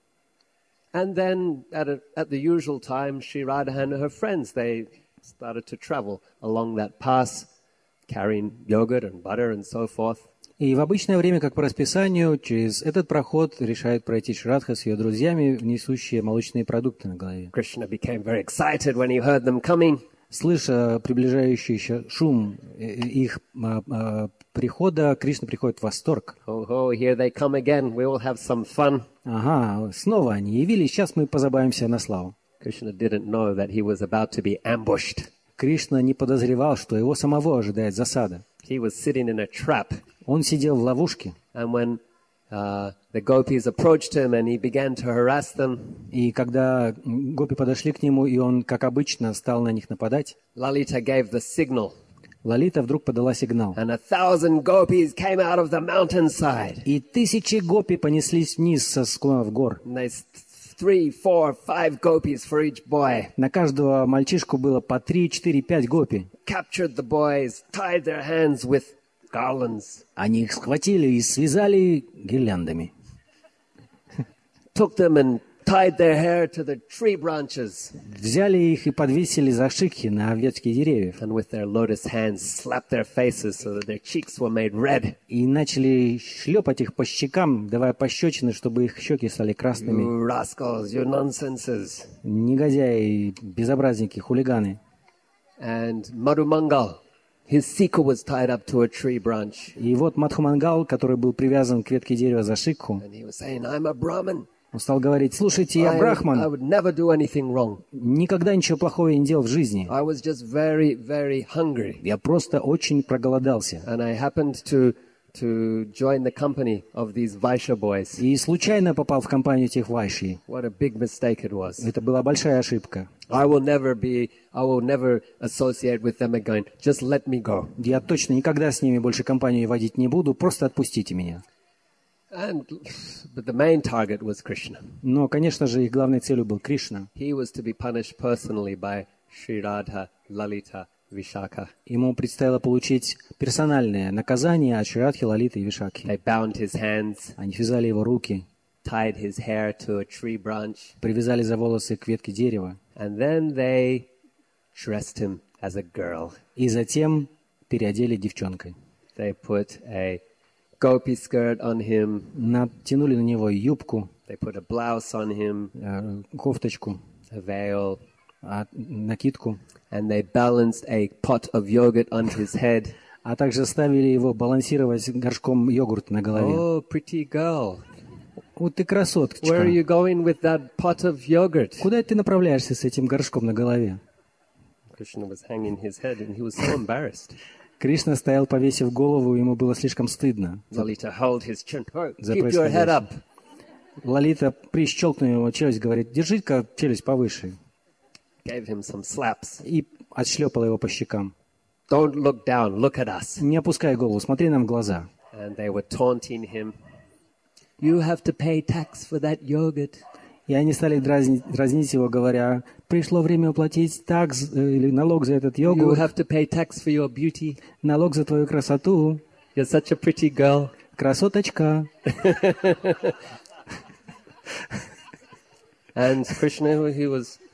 And then at the usual time, Sri Radha and her friends, they started to travel along that pass, carrying yogurt and butter and so forth. И в обычное время, как по расписанию, через этот проход решает пройти Шри Радха с ее друзьями, несущие молочные продукты на голове. Krishna became very excited when he heard them coming. Слыша приближающийся шум их прихода, Кришна приходит в восторг. Oh, here they come again. We will have some fun. Ага, снова они явились, сейчас мы позабавимся на славу. Krishna didn't know that he was about to be ambushed. Кришна не подозревал, что его самого ожидает засада. He was sitting in a trap. Он сидел в ловушке. And when the gopis approached him and he began to harass them, И когда гопи подошли к нему, и он, как обычно, стал на них нападать, Lalita gave the signal. Лалита вдруг подала сигнал. And 1,000 gopis came out of the mountainside. И тысячи гопи понеслись вниз со склонов гор. And there's 3, 4, 5 gopis for each boy. На каждого мальчишку было по 3, 4, 5 гопи. Captured the boys, tied their hands with garlands, Они их схватили и связали гирляндами. took them and tied their hair to the tree branches, Взяли их и подвесили за шикхи на ветки деревьев. and with their lotus hands slapped their faces so that their cheeks were made red. И начали шлепать их по щекам, давая пощечины, чтобы их щеки стали красными. You rascals, you nonsenses. Негодяи, безобразники, хулиганы. And Madhumangal, his sikha was tied up to a tree branch. И вот Мадхумангал, который был привязан к ветке дерева за шикху, And he was saying, I'm a Brahmin. Он стал говорить: слушайте, я I брахман, would never do anything wrong. никогда ничего плохого я не делал в жизни. I was just very, very hungry. Я просто очень проголодался. And I happened to join the company of these Vaishya boys. И случайно попал в компанию этих вайши. What a big mistake it was. Это была большая ошибка. I will never associate with them again. Just let me go. Я точно никогда с ними больше компанию водить не буду, просто отпустите меня. But the main target was Krishna. Но, конечно же, их главной целью был Кришна. He was to be punished personally by Sri Radha, Lalita, Vishaka. Ему предстояло получить персональное наказание от Шри-Радхи, Лалиты и Вишакхи. They bound his hands, Они связали его руки, tied his hair to a tree branch, привязали за волосы к ветке дерева, and then they dressed him as a girl. и затем переодели девчонкой. They put a gopi skirt on him. Натянули на него юбку, They put a blouse on him, кофточку, a veil, накидку, and they balanced a pot of yogurt on his head. а также ставили его балансировать горшком йогурта на голове. Oh, pretty girl. Вот ты Where are красоточка. you going with that pot of yogurt? Куда ты направляешься с этим горшком на голове? Krishna was hanging his head and he was so embarrassed. Кришна стоял, повесив голову, ему было слишком стыдно. Lalita held his chin. Oh, За keep your head up. Лалита прищелкнула ему челюсть, говорит: держи-ка челюсть повыше. Gave him some slaps. И отшлепала его по щекам. Don't look down, look at us. Не опускай голову, смотри нам в глаза. And they were taunting him. You have to pay tax for that yogurt. И они стали дразнить его, говоря: пришло время уплатить такс или налог за этот You йогурт, have to pay tax for your beauty. налог за твою красоту. You're such a pretty girl. Красоточка. And Krishna, he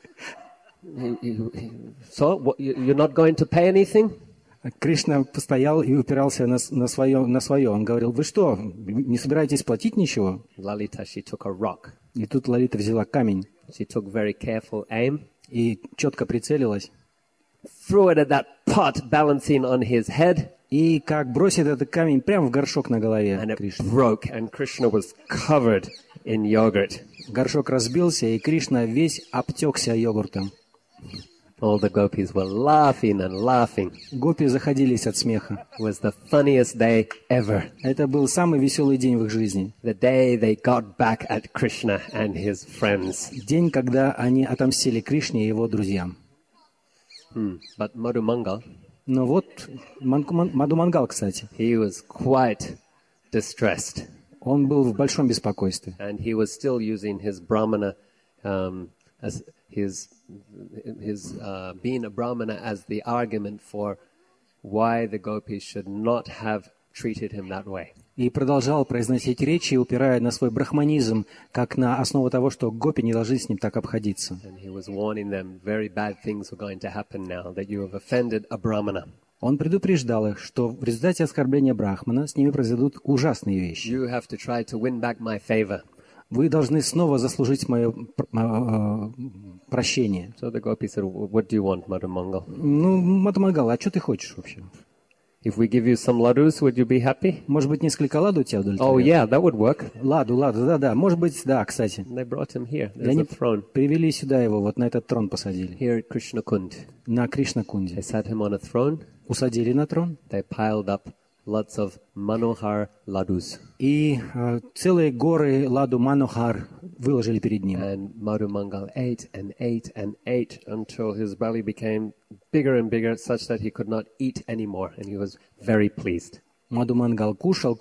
so what, you're not going to pay anything? Кришна постоял и упирался на свое. Он говорил: вы что, не собираетесь платить ничего? Lalita, she took a rock. И тут Лалита взяла камень She took very careful aim, и четко прицелилась. threw it at that pot, balancing on his head, И как бросит этот камень прямо в горшок на голове and it Кришны. broke, and Krishna was covered in yogurt. Горшок разбился, и Кришна весь обтекся йогуртом. All the gopis were laughing and laughing. Гопи заходились от смеха. It was the funniest day ever. Это был самый веселый день в их жизни. The day they got back at Krishna and his friends. День, когда они отомстили Кришне и его друзьям. But Madhu Mangal, Но вот Мадху Мангал, кстати, he was quite distressed. он был в большом беспокойстве. And he was still using his Brahmana, as his being a Brahmana as the argument for why the gopis should not have treated him that way. И продолжал произносить речи, упирая на свой брахманизм, как на основу того, что гопи не должны с ним так обходиться. And he was warning them very bad things were going to happen now, that you have offended a Brahmana. Он предупреждал их, что в результате оскорбления брахмана с ними произойдут ужасные вещи. You have to try to win back my favor. Вы должны снова заслужить мое прощение. So the gopis said, what do you want, Madhu Mangal? Ну, Мадху Мангал, а что ты хочешь вообще? If we give you some ladus, would you be happy? Может быть, несколько ладу тебя Oh удовлетворят? yeah, that would work. Ладу, да. Может быть, да, кстати. And they brought him here. И There's они a throne. привели сюда его, вот на этот трон посадили. Here at Krishna Kund. На They Кришна-кунде. sat him on a throne. Усадили на трон. They piled up lots of manohar ladus. И целые горы ладу Манохар выложили перед ним. And Madhu Mangal ate and ate and ate until his belly became bigger and bigger, such that he could not eat anymore. And he was very pleased. Мадху Мангал кушал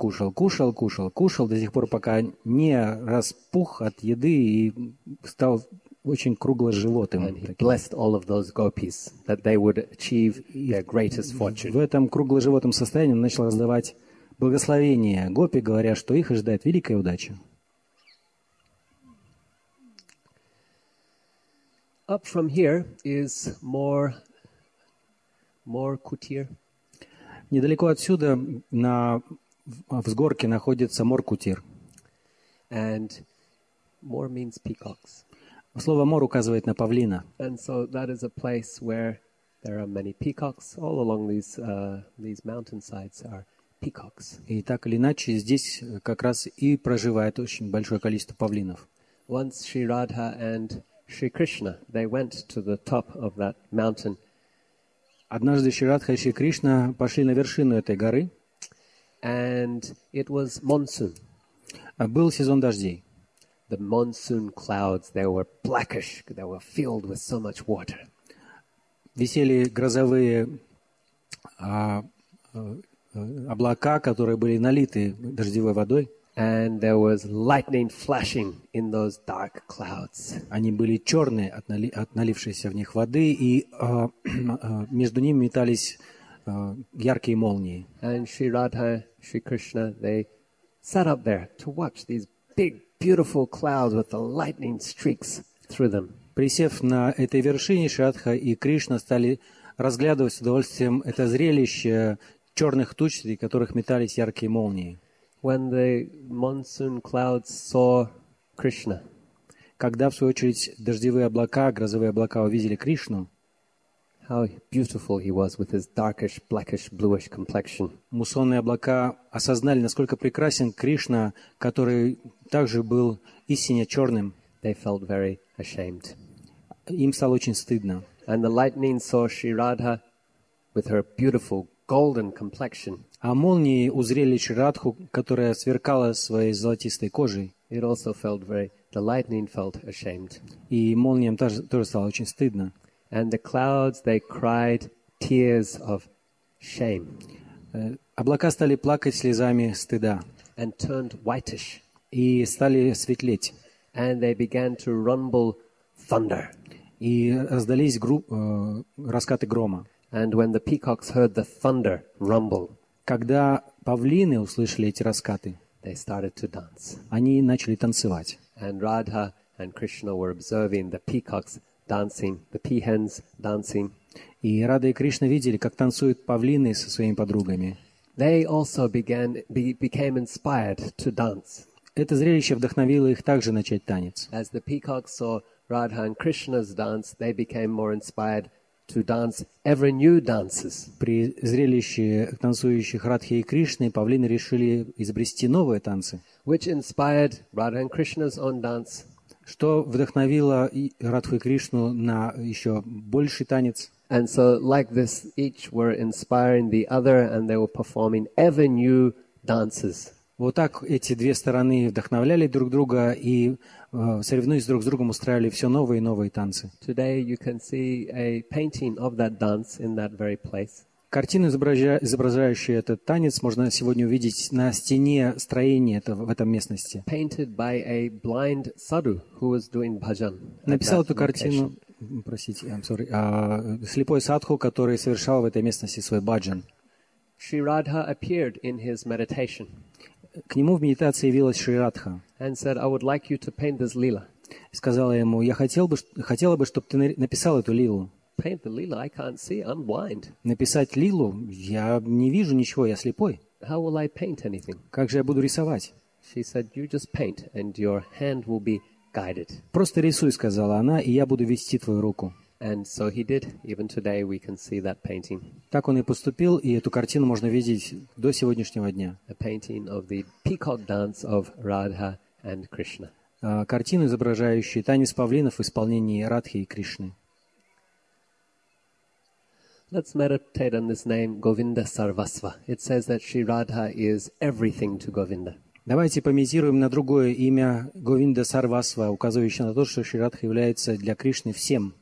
до тех пор, пока не распух от еды и стал очень кругложивотым. And he blessed all of those gopis that they would achieve their greatest В fortune. этом кругложивотом состоянии он начал раздавать благословения гопи, говоря, что их ожидает великая удача. Up from here is more Kutir. Недалеко отсюда, на взгорке, находится Мор-Кутир. And more means peacocks. Слово «мор» указывает на павлина. And so that is a place where there are many peacocks. All along these mountainsides are peacocks. И так или иначе, здесь как раз и проживает очень большое количество павлинов. Once Sri Radha and Sri Krishna, they went to the top of that mountain, Однажды Шри Радха и Шри Кришна пошли на вершину этой горы. and it was monsoon. Был сезон дождей. The monsoon clouds, they were blackish, they were filled with so much water. Висели грозовые облака, которые были налиты дождевой водой. And there was lightning flashing in those dark clouds. Они были черные от налившейся в них воды, и между ними метались яркие молнии. And Sri Radha, Sri Krishna, they sat up there to watch these big, beautiful clouds with the lightning streaks through them. Присев на этой вершине, Шри Радха и Кришна стали разглядывать с удовольствием это зрелище черных туч, среди которых метались яркие молнии. When the monsoon clouds saw Krishna, Когда, в свою очередь, дождевые облака, грозовые облака увидели Кришну, how beautiful he was with his darkish, blackish, bluish complexion. муссонные облака осознали, насколько прекрасен Кришна, который также был истинно черным. They felt very ashamed. Им стало очень стыдно. And the lightning saw Sri Radha with her beautiful golden complexion. А молнии узрели Шри Радху, которая сверкала своей золотистой кожей. The lightning felt ashamed. И молниям тоже стало очень стыдно. And the clouds, they cried tears of shame. Облака стали плакать слезами стыда And turned whitish. и стали светлеть. And they began to rumble thunder. И раздались раскаты грома. And when the peacocks heard the thunder rumble, Когда павлины услышали эти раскаты, they started to dance. они начали танцевать. And Radha and Krishna were observing the peacocks dancing, the peahens dancing. И Рада и Кришна видели, как танцуют павлины со своими подругами. They also became inspired to dance. Это зрелище вдохновило их также начать танец. As the peacocks saw Radha and Krishna's dance, they became more inspired to dance ever new dances. При зрелище танцующих Радхи и Кришны павлины решили изобрести новые танцы, Which inspired Radha and Krishna's own dance. что вдохновило и Радху и Кришну на еще больший танец. And so like this, each were inspiring the other and they were performing ever new dances. Вот так эти две стороны вдохновляли друг друга и, соревнуясь друг с другом, устраивали все новые и новые танцы. Today you can see a painting of that dance in that very place. Картину, изображающую этот танец, можно сегодня увидеть на стене строения в этом местности. Painted by a blind sadhu who was doing bhajan. Написал эту картину, слепой садху, который совершал в этой местности свой баджан. Sri Radha appeared in his meditation. К нему в медитации явилась Шри Радха And said, I would like you to paint this lila. и сказала ему: я хотела бы, чтобы ты написал эту лилу. Paint the lila? I can't see. I'm blind. Написать лилу? Я не вижу ничего, я слепой. How will I paint anything? Как же я буду рисовать? She said, you just paint and your hand will be guided. Просто рисуй, сказала она, и я буду вести твою руку. And so he did. Even today we can see that painting. Так он и поступил, и эту картину можно видеть до сегодняшнего дня. A painting of the peacock dance of Radha and Krishna. Картину, изображающую танец павлинов в исполнении Радхи и Кришны. Let's meditate on this name, Govinda Sarvasva. It says that Sri Radha is everything to Govinda. Давайте помедитируем на другое имя Говинда Сарвасва, указывающее на то, что Шри Радха является для Кришны всем.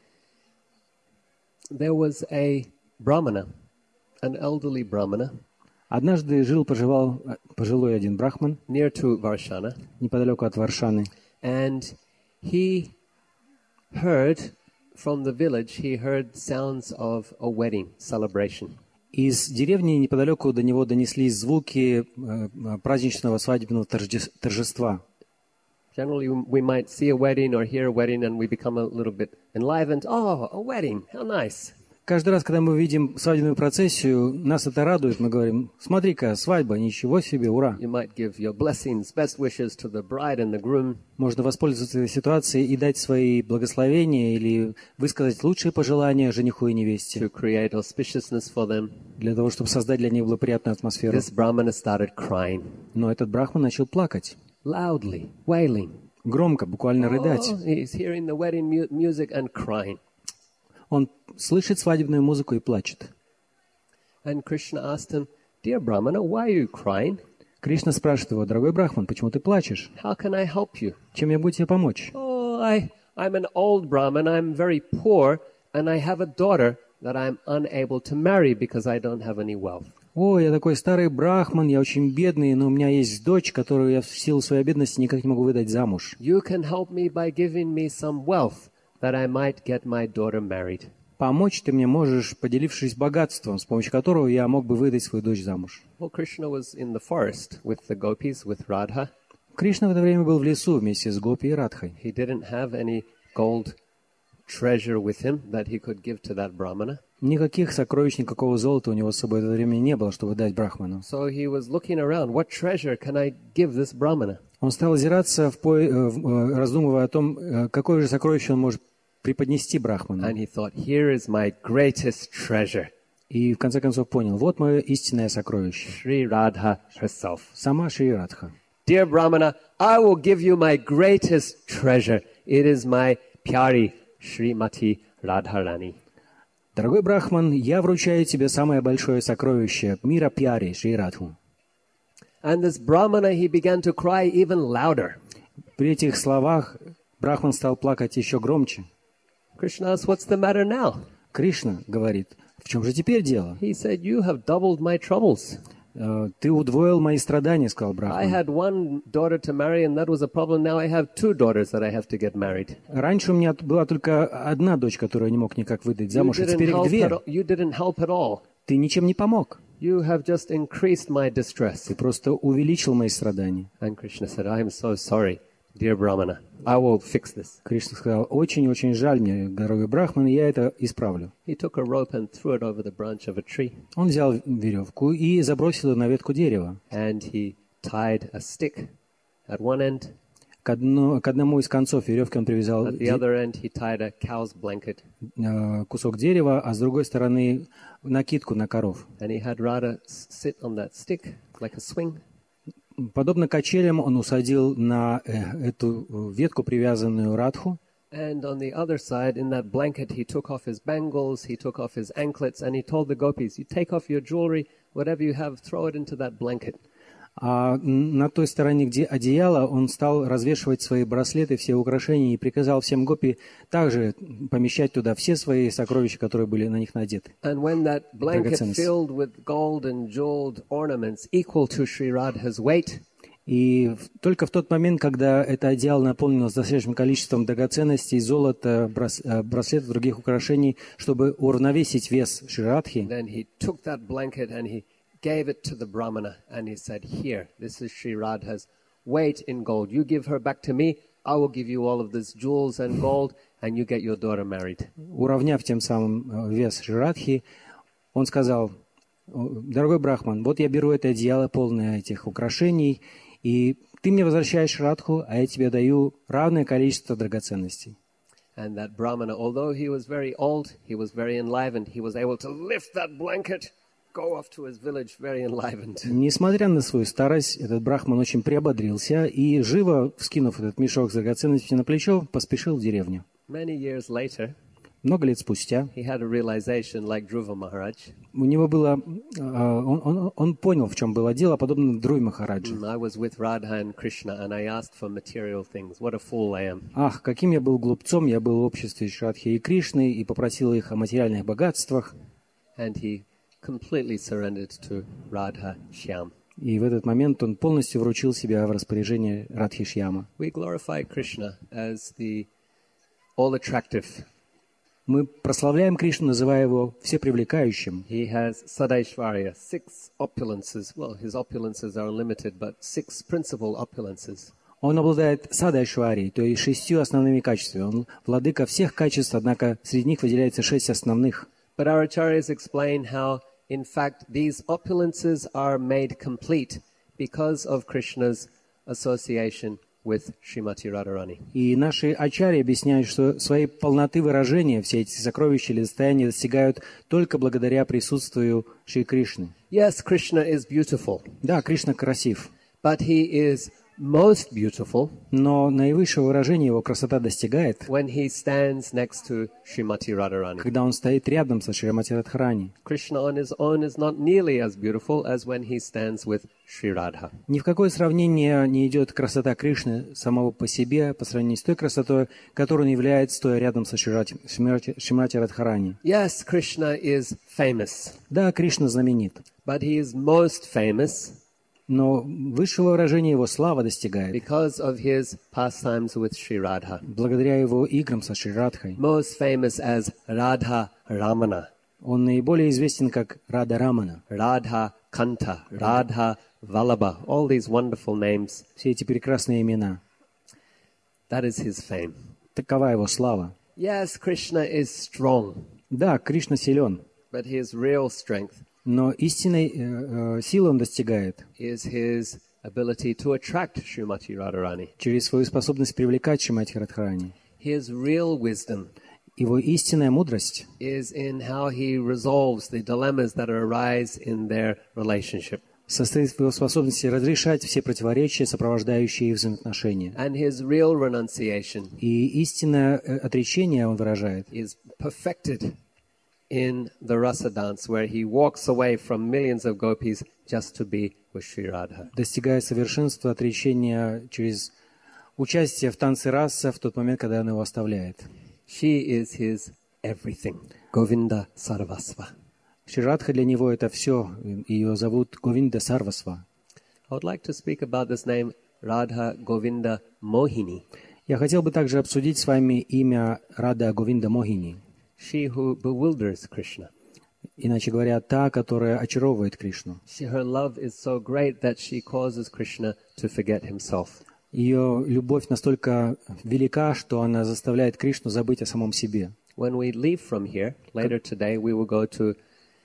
There was a Brahmana, an elderly Brahmana, Однажды жил-поживал пожилой один брахман near to Varshana, неподалеку от Варшаны. and he heard from the village, he heard sounds of a wedding celebration. Из деревни неподалеку до него донеслись звуки праздничного свадебного торжества. Generally, we might see a wedding or hear a wedding and we become a little bit enlivened. Oh, a wedding, how nice. Каждый раз, когда мы видим свадебную процессию, нас это радует. Мы говорим: смотри-ка, свадьба, ничего себе, ура. You might give your blessings, best wishes to the bride and the groom. Можно воспользоваться этой ситуацией и дать свои благословения или высказать лучшие пожелания жениху и невесте, To create auspiciousness for them. для того, чтобы создать для них благоприятную атмосферу. This Brahmana started crying Но этот брахман начал плакать, loudly, wailing. громко, буквально рыдать. Oh, he's hearing the wedding music and crying. Он слышит свадебную музыку и плачет. And Krishna asked him, "Dear Brahmana, why are you crying? Кришна спрашивает его: дорогой Брахман, почему ты плачешь? How can I help you?" Чем я могу тебе помочь? Oh, I'm an old Brahmin, I'm very poor, and I have a daughter that I'm unable to marry because I don't have any wealth. О, я такой старый брахман, я очень бедный, но у меня есть дочь, которую я в силу своей бедности никак не могу выдать замуж. You can help me by giving me some wealth that I might get my daughter married. Помочь ты мне можешь, поделившись богатством, с помощью которого я мог бы выдать свою дочь замуж. Well, Krishna was in the forest with the gopis, with Radha. Кришна в это время был в лесу вместе с Гопи и Радхой. He didn't have any gold treasure with him that he could give to that Brahmana. Никаких сокровищ, никакого золота у него с собой в это время не было, чтобы дать брахману. So he was looking around, what treasure can I give this Brahmana? Он стал озираться, раздумывая о том, какое же сокровище он может преподнести брахману. And he thought, here is my greatest treasure. И в конце концов понял: вот мое истинное сокровище. Sri Radha herself. Сама Шри Радха. Dear Brahmana, I will give you my greatest treasure. It is my pyari, Srimati Radharani. Дорогой брахман, я вручаю тебе самое большое сокровище мира Пьяри, Шри Радху. And this Brahmana, he began to cry even louder. При этих словах брахман стал плакать еще громче. Krishna asked, what's the matter now? Кришна говорит: в чем же теперь дело? He said, you have doubled my troubles. Ты удвоил мои страдания, сказал I брахман. had one daughter to marry, and that was a problem. Now I have two daughters that I have to get married. Раньше у меня была только одна дочь, которую я не мог никак выдать замуж, а теперь их две. You didn't help at all. Ты ничем не помог. You have just increased my distress. Ты просто увеличил мои страдания. And Krishna said, I am so sorry, dear Brahmana. I will fix this. Кришна сказал: очень-очень жаль мне, дорогой брахман, и я это исправлю. He took a rope and threw it over the branch of a tree. Он взял веревку и забросил ее на ветку дерева. And he tied a stick at one end. К одному из концов веревки он привязал At the other end, he tied a cow's blanket. Кусок дерева, а с другой стороны накидку на коров. And he had Radha sit on that stick like a swing. Подобно качелям он усадил на эту ветку привязанную Радху. And on the other side, in that blanket, he took off his bangles, he took off his anklets, and he told the gopis, you take off your jewelry, whatever you have, throw it into that blanket. А на той стороне, где одеяло, он стал развешивать свои браслеты, все украшения, и приказал всем гопи также помещать туда все свои сокровища, которые были на них надеты. And when that blanket filled with gold and jeweled ornaments equal to Sri Radha's weight, и только в тот момент, когда это одеяло наполнилось достаточным количеством драгоценностей, золота, браслетов, других украшений, чтобы уравновесить вес Шри Радхи, then he took that blanket and he gave it to the Brahmana, and he said, here, this is Sri Radha's weight in gold. You give her back to me, I will give you all of this jewels and gold, and you get your daughter married. Уравняв тем самым вес Шри Радхи, он сказал: дорогой брахман, вот я беру это одеяло, полное этих украшений, и ты мне возвращаешь Радху, а я тебе даю равное количество драгоценностей. And that Brahmana, although he was very old, he was very enlivened, he was able to lift that blanket, go off to his village very enlivened. Несмотря на свою старость, этот брахман очень приободрился и, живо вскинув этот мешок с драгоценностями на плечо, поспешил в деревню. Many years later, Много лет спустя he had a realization like Dhruva Maharaj. у него было, он понял, в чем было дело, подобно Dhruva Махараджи. I was with Radha and Krishna and I asked for material things. What a fool I am. Ах, каким я был глупцом, я был в обществе Радхи и Кришны и попросил их о материальных богатствах. And he completely surrendered to Radha Shyam. И в этот момент он полностью вручил себя в распоряжение Радхи Шьяма. We glorify Krishna as the all-attractive. Мы прославляем Кришну, называя его всепривлекающим. He has Sadaishvarya, 6 opulences. Well, his opulences are unlimited, but 6 principal opulences. Он обладает садайшварией, то есть 6 основными качествами. Он владыка всех качеств, однако среди них выделяется 6 основных. But our acharyas explain how, in fact, these opulences are made complete because of Krishna's association with Srimati Radharani. И наши ачарьи объясняют, что своей полноты выражения все эти сокровища или достояния достигают только благодаря присутствию Шри Кришны. Yes, Krishna is beautiful, Да, Кришна красив, but he is most beautiful но наивысшего выражения его красота достигает, when he stands next to Srimati Radharani. когда он стоит рядом со Шримати Радхарани. Krishna on his own is not nearly as beautiful as when he stands with Sri Radha. Ни в какое сравнение не идет красота Кришны самого по себе по сравнению с той красотой, которой он является, стоя рядом со Шримати Радхарани. Yes, Krishna is famous, Да, Кришна знаменит, but he is most famous но высшего выражения его слава достигает because of his pastimes with Sri Radha. благодаря его играм со Шри Радхой. Most famous as Radha Ramana, Он наиболее известен как Рада Рамана. Radha Kanta, Radha Vallabha, all these wonderful names. Все эти прекрасные имена. That is his fame. Такова его слава. Yes, Krishna is strong, Да, Кришна силен, but his real strength но истинной силы он достигает is his ability to attract Srimati Radharani. через свою способность привлекать Шримати Радхарани. His real wisdom Его истинная мудрость is in how he resolves the dilemmas that arise in their relationship. состоит в его способности разрешать все противоречия, сопровождающие их взаимоотношения. And his real renunciation И истинное отречение он выражает is perfected in the rasa dance, where he walks away from millions of gopis just to be with Sri Radha. достигая совершенства отречения через участие в танце раса в тот момент, когда он его оставляет. She is his everything. Govinda Sarvasva. Шри Радха для него это все. Ее зовут Говинда Сарвасва. I would like to speak about this name, Radha Govinda Mohini. Я хотел бы также обсудить с вами имя Рада Говинда Мохини. She who bewilders Krishna. Иначе говоря, та, которая очаровывает Кришну. Her love is so great that she causes Krishna to forget himself. Ее любовь настолько велика, что она заставляет Кришну забыть о самом себе. When we leave from here, later today, we will go to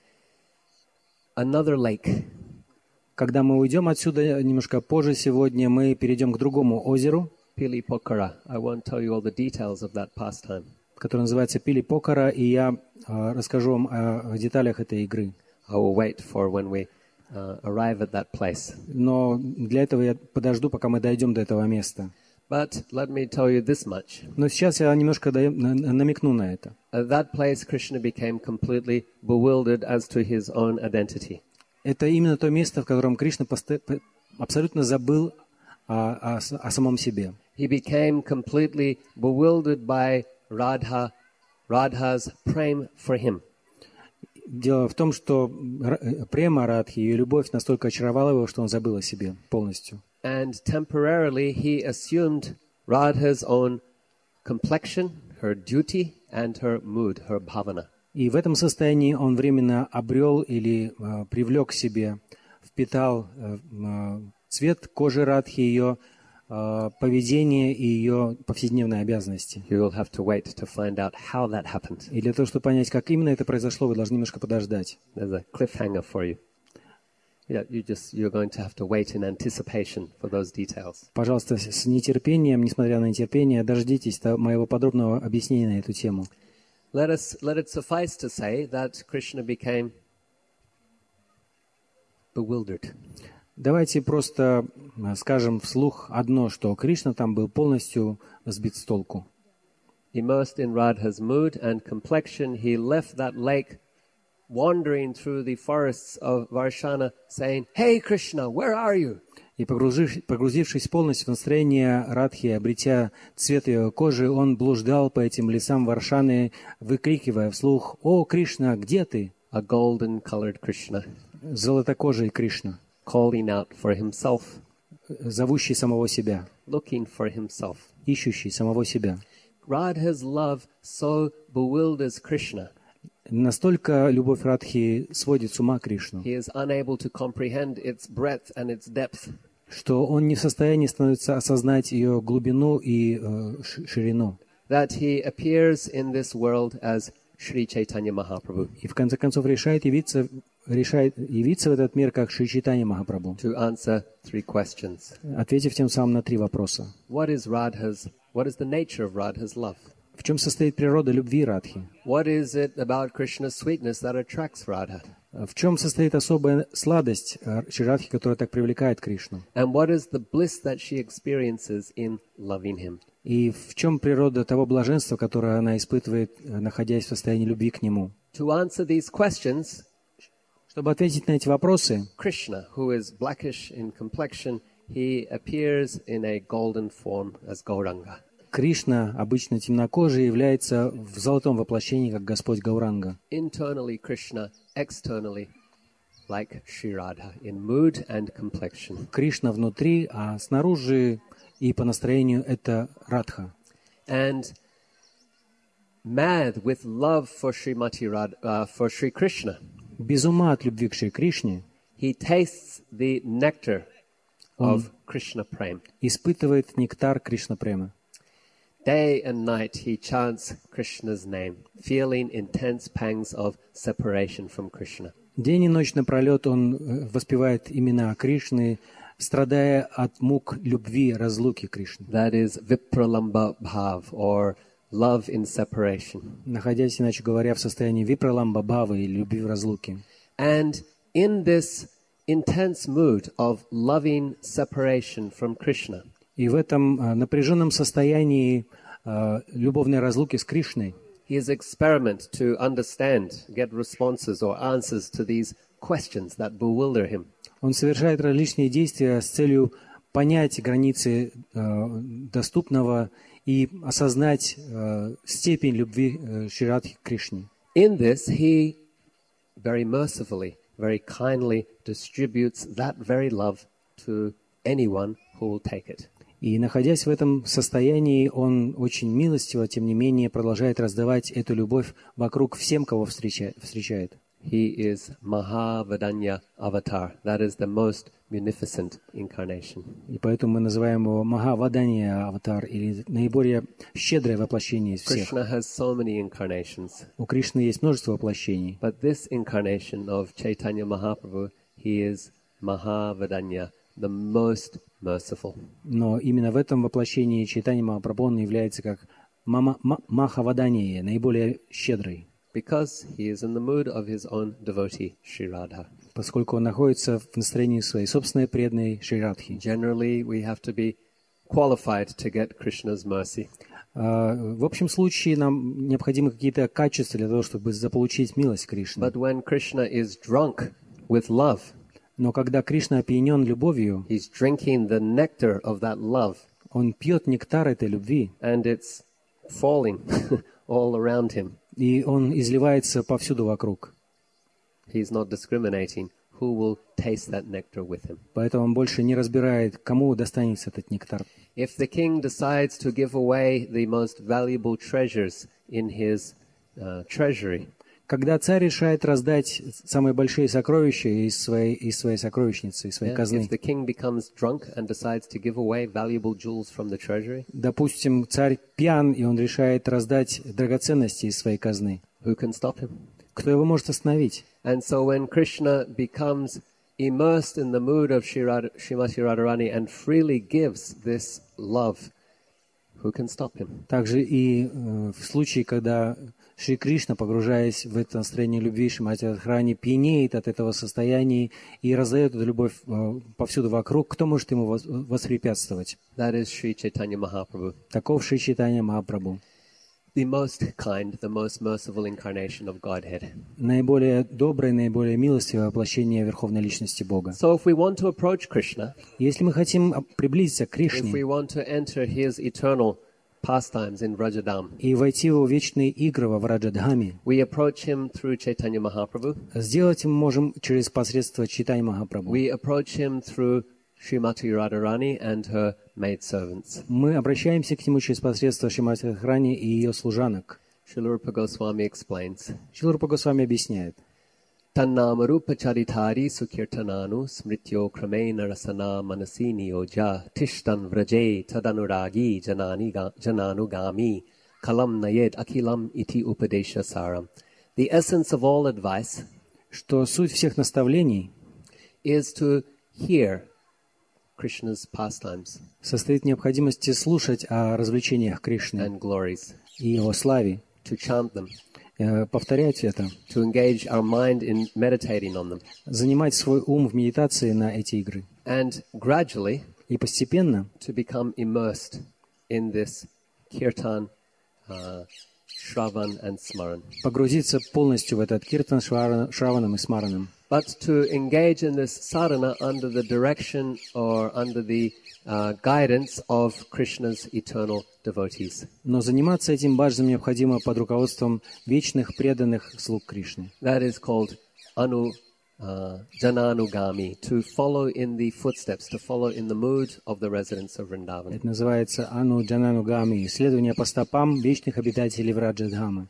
another lake. Когда мы уйдем отсюда немножко позже сегодня, мы перейдем к другому озеру, Pili Pokhara. I won't tell you all the details of that pastime. которое называется Пили Покара, и я расскажу вам о деталях этой игры. I will wait for when we arrive at that place. Но для этого я подожду, пока мы дойдем до этого места. But let me tell you this much. Но сейчас я немножко намекну на это. At that place, Krishna became completely bewildered as to his own identity. Это именно то место, в котором Кришна абсолютно забыл о самом себе. He became completely bewildered by Radha's prema for him. Дело в том, что према Радхи, ее любовь настолько очаровала его, что он забыл о себе полностью. And temporarily he assumed Radha's own complexion, her duty, and her mood, her bhavana. И в этом состоянии он временно обрел или привлек к себе, впитал цвет кожи Радхи, ее поведение и ее повседневные обязанности. You will have to wait to find out how that happened. И для того, чтобы понять, как именно это произошло, вы должны немножко подождать. There's a cliffhanger for you. Yeah, you're going to have to wait in anticipation for those details. Пожалуйста, с нетерпением, несмотря на нетерпение, дождитесь моего подробного объяснения на эту тему. Let it suffice to say that Krishna became bewildered. Давайте просто скажем вслух одно, что Кришна там был полностью сбит с толку. Immersed in Radha's mood and complexion, he left that lake wandering through the forests of Varshana, saying, "Hey Krishna, where are you?" И погрузившись полностью в настроение Радхи, обретя цвет ее кожи, он блуждал по этим лесам Варшаны, выкрикивая вслух: «О, Кришна, где ты?» A golden-colored Krishna, Золотокожий Кришна, calling out for himself, зовущий самого себя, looking for himself. ищущий самого себя. Radha's love so bewilders Krishna. Настолько любовь Радхи сводит с ума Кришну, He is unable to comprehend its breadth and its depth. что он не в состоянии становится осознать ее глубину и ширину. That he appears in this world as Sri Chaitanya Mahaprabhu. И в конце концов решает явиться в этот мир как Шри Чайтанья Махапрабху, To answer 3 questions. ответив тем самым на 3 вопроса. What is the nature of Radha's love? В чем состоит природа любви Радхи? What is it about Krishna's sweetness that attracts Radha? В чем состоит особая сладость Шри Радхи, которая так привлекает Кришну? And what is the bliss that she experiences in loving him? И в чем природа того блаженства, которое она испытывает, находясь в состоянии любви к Нему? To answer these questions, Чтобы ответить на эти вопросы, Krishna, who is blackish in complexion, he appears in a golden form as Gauranga. Кришна, обычно темнокожий, является в золотом воплощении, как Господь Гауранга. Internally Krishna, externally like Sri Radha in mood and complexion. Кришна внутри, а снаружи и по настроению это Радха. And mad with love for for Sri Krishna, Без ума от любви к Шри Кришне he tastes the nectar of Krishna Prem. испытывает нектар Кришна Према. Day and night he chants Krishna's name, feeling intense pangs of separation from Krishna. День и ночь напролет он воспевает имена Кришны, страдая от мук любви, разлуки Кришны, That is Vipralamba Bhav, or love in separation. находясь, иначе говоря, в состоянии випраламба бхавы или любви в разлуке. And in this intense mood of loving separation from Krishna, И в этом напряженном состоянии любовной разлуки с Кришной his experiment to understand, get responses or answers to these questions that bewilder him. он совершает различные действия с целью понять границы доступного и осознать степень любви Шри Радхи к Кришне. In this, he very mercifully, very kindly distributes that very love to anyone who will take it. И, находясь в этом состоянии, он очень милостиво, тем не менее, продолжает раздавать эту любовь вокруг всем, кого встречает. He is Mahavadanya Avatar. That is the most munificent incarnation. И поэтому мы называем его Махавадания Аватар, или наиболее щедрое воплощение из всех. Krishna has so many incarnations, У Кришны есть множество воплощений. but this incarnation of Chaitanya Mahaprabhu, he is Mahavadanya, the most merciful. Но именно в этом воплощении Чайтанья Махапрабху он является как Махавадания, наиболее щедрый, Because he is in the mood of his own devotee, Sri Radha. поскольку он находится в настроении своей собственной преданной Шри Радхи. Generally, we have to be qualified to get Krishna's mercy. В общем случае нам необходимы какие-то качества для того, чтобы заполучить милость Кришны. But when Krishna is drunk with love, Но когда Кришна опьянен любовью, he's drinking the nectar of that love, он пьет нектар этой любви, and it's falling all around him. и он изливается повсюду вокруг. He's not discriminating who will taste that nectar with him. Поэтому он больше не разбирает, кому достанется этот нектар. If the king decides to give away the most valuable treasures in his treasury, Когда царь решает раздать самые большие сокровища из своей сокровищницы, из своей казны, if the king becomes drunk and decides to give away valuable jewels from the treasury, допустим, царь пьян, и он решает раздать драгоценности из своей казны, who can stop him? кто его может остановить? And so when Krishna becomes immersed in the mood of Srimati Radharani and freely gives this love, who can stop him? Также и в случае, когда Шри Кришна, погружаясь в это настроение любви, Шримати Радхарани пьянеет от этого состояния и раздает эту любовь повсюду вокруг, кто может ему воспрепятствовать? That is Sri Chaitanya Mahaprabhu, Таков Шри Чайтанья Махапрабху, the most kind, the most merciful incarnation of Godhead. наиболее доброе, наиболее милостивое воплощение Верховной Личности Бога. So if we want to approach Krishna, Если мы хотим приблизиться к if we Кришне want to enter his eternal pastimes in Vrajadam, и войти в его вечные игры во Враджадхаме, we approach him through Chaitanya Mahaprabhu. сделать мы можем через посредство Чайтаньи Махапрабху. We approach him through Srimati Radharani and her maidservants. Мы обращаемся к нему через посредство Шримати Радхарани и ее служанок. Srila Rupa Goswami explains, Шрила Рупа Госвами объясняет. Tannamarupa charitari sukirtananu smrityo kramena rasana manasini oja tishtan vraje tadanuragi jananugami kalam nayed akilam iti upadesha saram. The essence of all advice Что суть всех наставлений is to hear Krishna's pastimes состоит в необходимости слушать о развлечениях Кришны and glories, и его славе, to chant them, повторять это, to engage our mind in meditating on them, занимать свой ум в медитации на эти игры. and gradually И постепенно to become immersed in this kirtan, shravan and smaran. погрузиться полностью в этот киртан, шраванам и смаранам. But to engage in this sadhana under the direction or under the guidance of Krishna's eternal devotees. Но заниматься этим баджаном необходимо под руководством вечных преданных слуг Кришны. That is called jananugami, to follow in the footsteps, to follow in the mood of the residents of Vrindavan. Это называется Ану Джананугами, следование по стопам вечных обитателей Враджадхамы.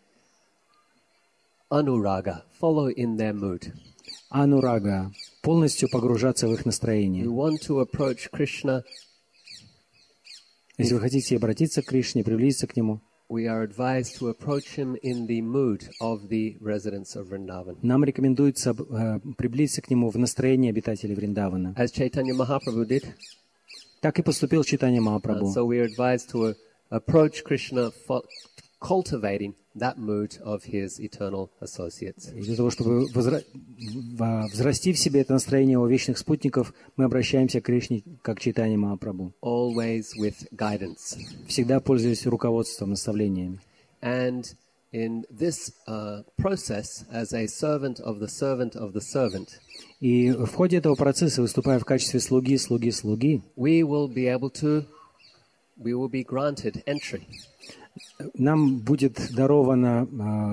Anuraga, follow in their mood. Анурага, полностью погружаться в их настроение. You want to approach Krishna, Если вы хотите обратиться к Кришне, приблизиться к Нему, we are advised to approach him in the mood of the residents of Vrindavan. нам рекомендуется приблизиться к Нему в настроении обитателей Вриндавана. As Chaitanya Mahaprabhu did, Так и поступил Чайтанья and Махапрабху. so we are advised to approach Krishna cultivating that mood of his eternal associates. И для того, чтобы взрасти в себе это настроение его вечных спутников, мы обращаемся к Кришне, как Чайтанья Махапрабху, Always with guidance. всегда пользуясь руководством, наставлениями. And in this process, as a servant of the servant of the servant, И в ходе этого процесса, выступая в качестве слуги, we will be granted entry нам будет даровано,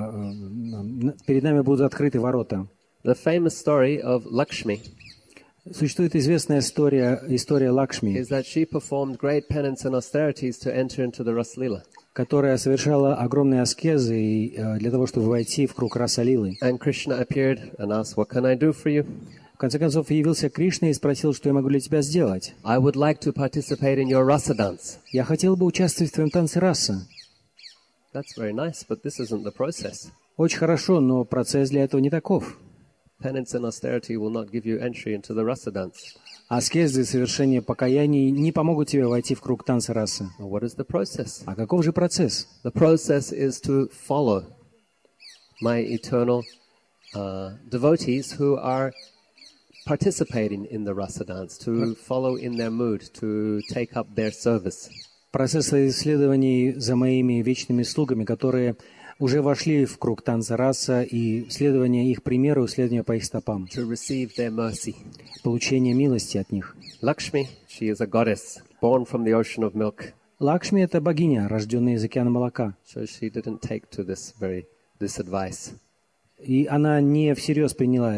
перед нами будут открыты ворота. The famous story of Lakshmi Существует известная история Лакшми, is that she performed great penance and austerities to enter into the Raslila. которая совершала огромные аскезы для того, чтобы войти в круг Раса-лилы. And Krishna appeared and asked, "What can I do for you?" В конце концов, явился Кришна и спросил, что я могу для тебя сделать. I would like to participate in your rasa dance. Я хотел бы участвовать в твоем танце раса. That's very nice, but this isn't the process. Очень хорошо, но процесс для этого не таков. Penance and austerity will not give you entry into the rasa dance. Аскезы и совершение покаяний не помогут тебе войти в круг танца расы. Now, what is the process? А каков же процесс? The process is to follow my eternal devotees who are participating in the rasa dance, to follow in their mood, to take up their service. Процесс исследований за моими вечными слугами, которые уже вошли в круг танца раса, и следование их примеру, следование по их стопам, To receive their mercy. получение милости от них. Lakshmi, she is a goddess born from the ocean of milk, Лакшми — это богиня, рожденная из океана молока. so she didn't take to this advice. И она не всерьез приняла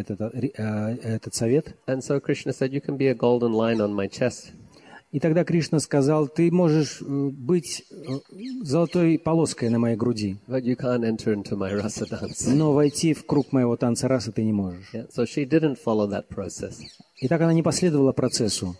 этот совет. And so Krishna said, "You can be a golden line on my chest, И тогда Кришна сказал, ты можешь быть золотой полоской на моей груди, but you can't enter into my rasa dance." но войти в круг моего танца раса ты не можешь. Yeah, so she didn't follow that process. И так она не последовала процессу.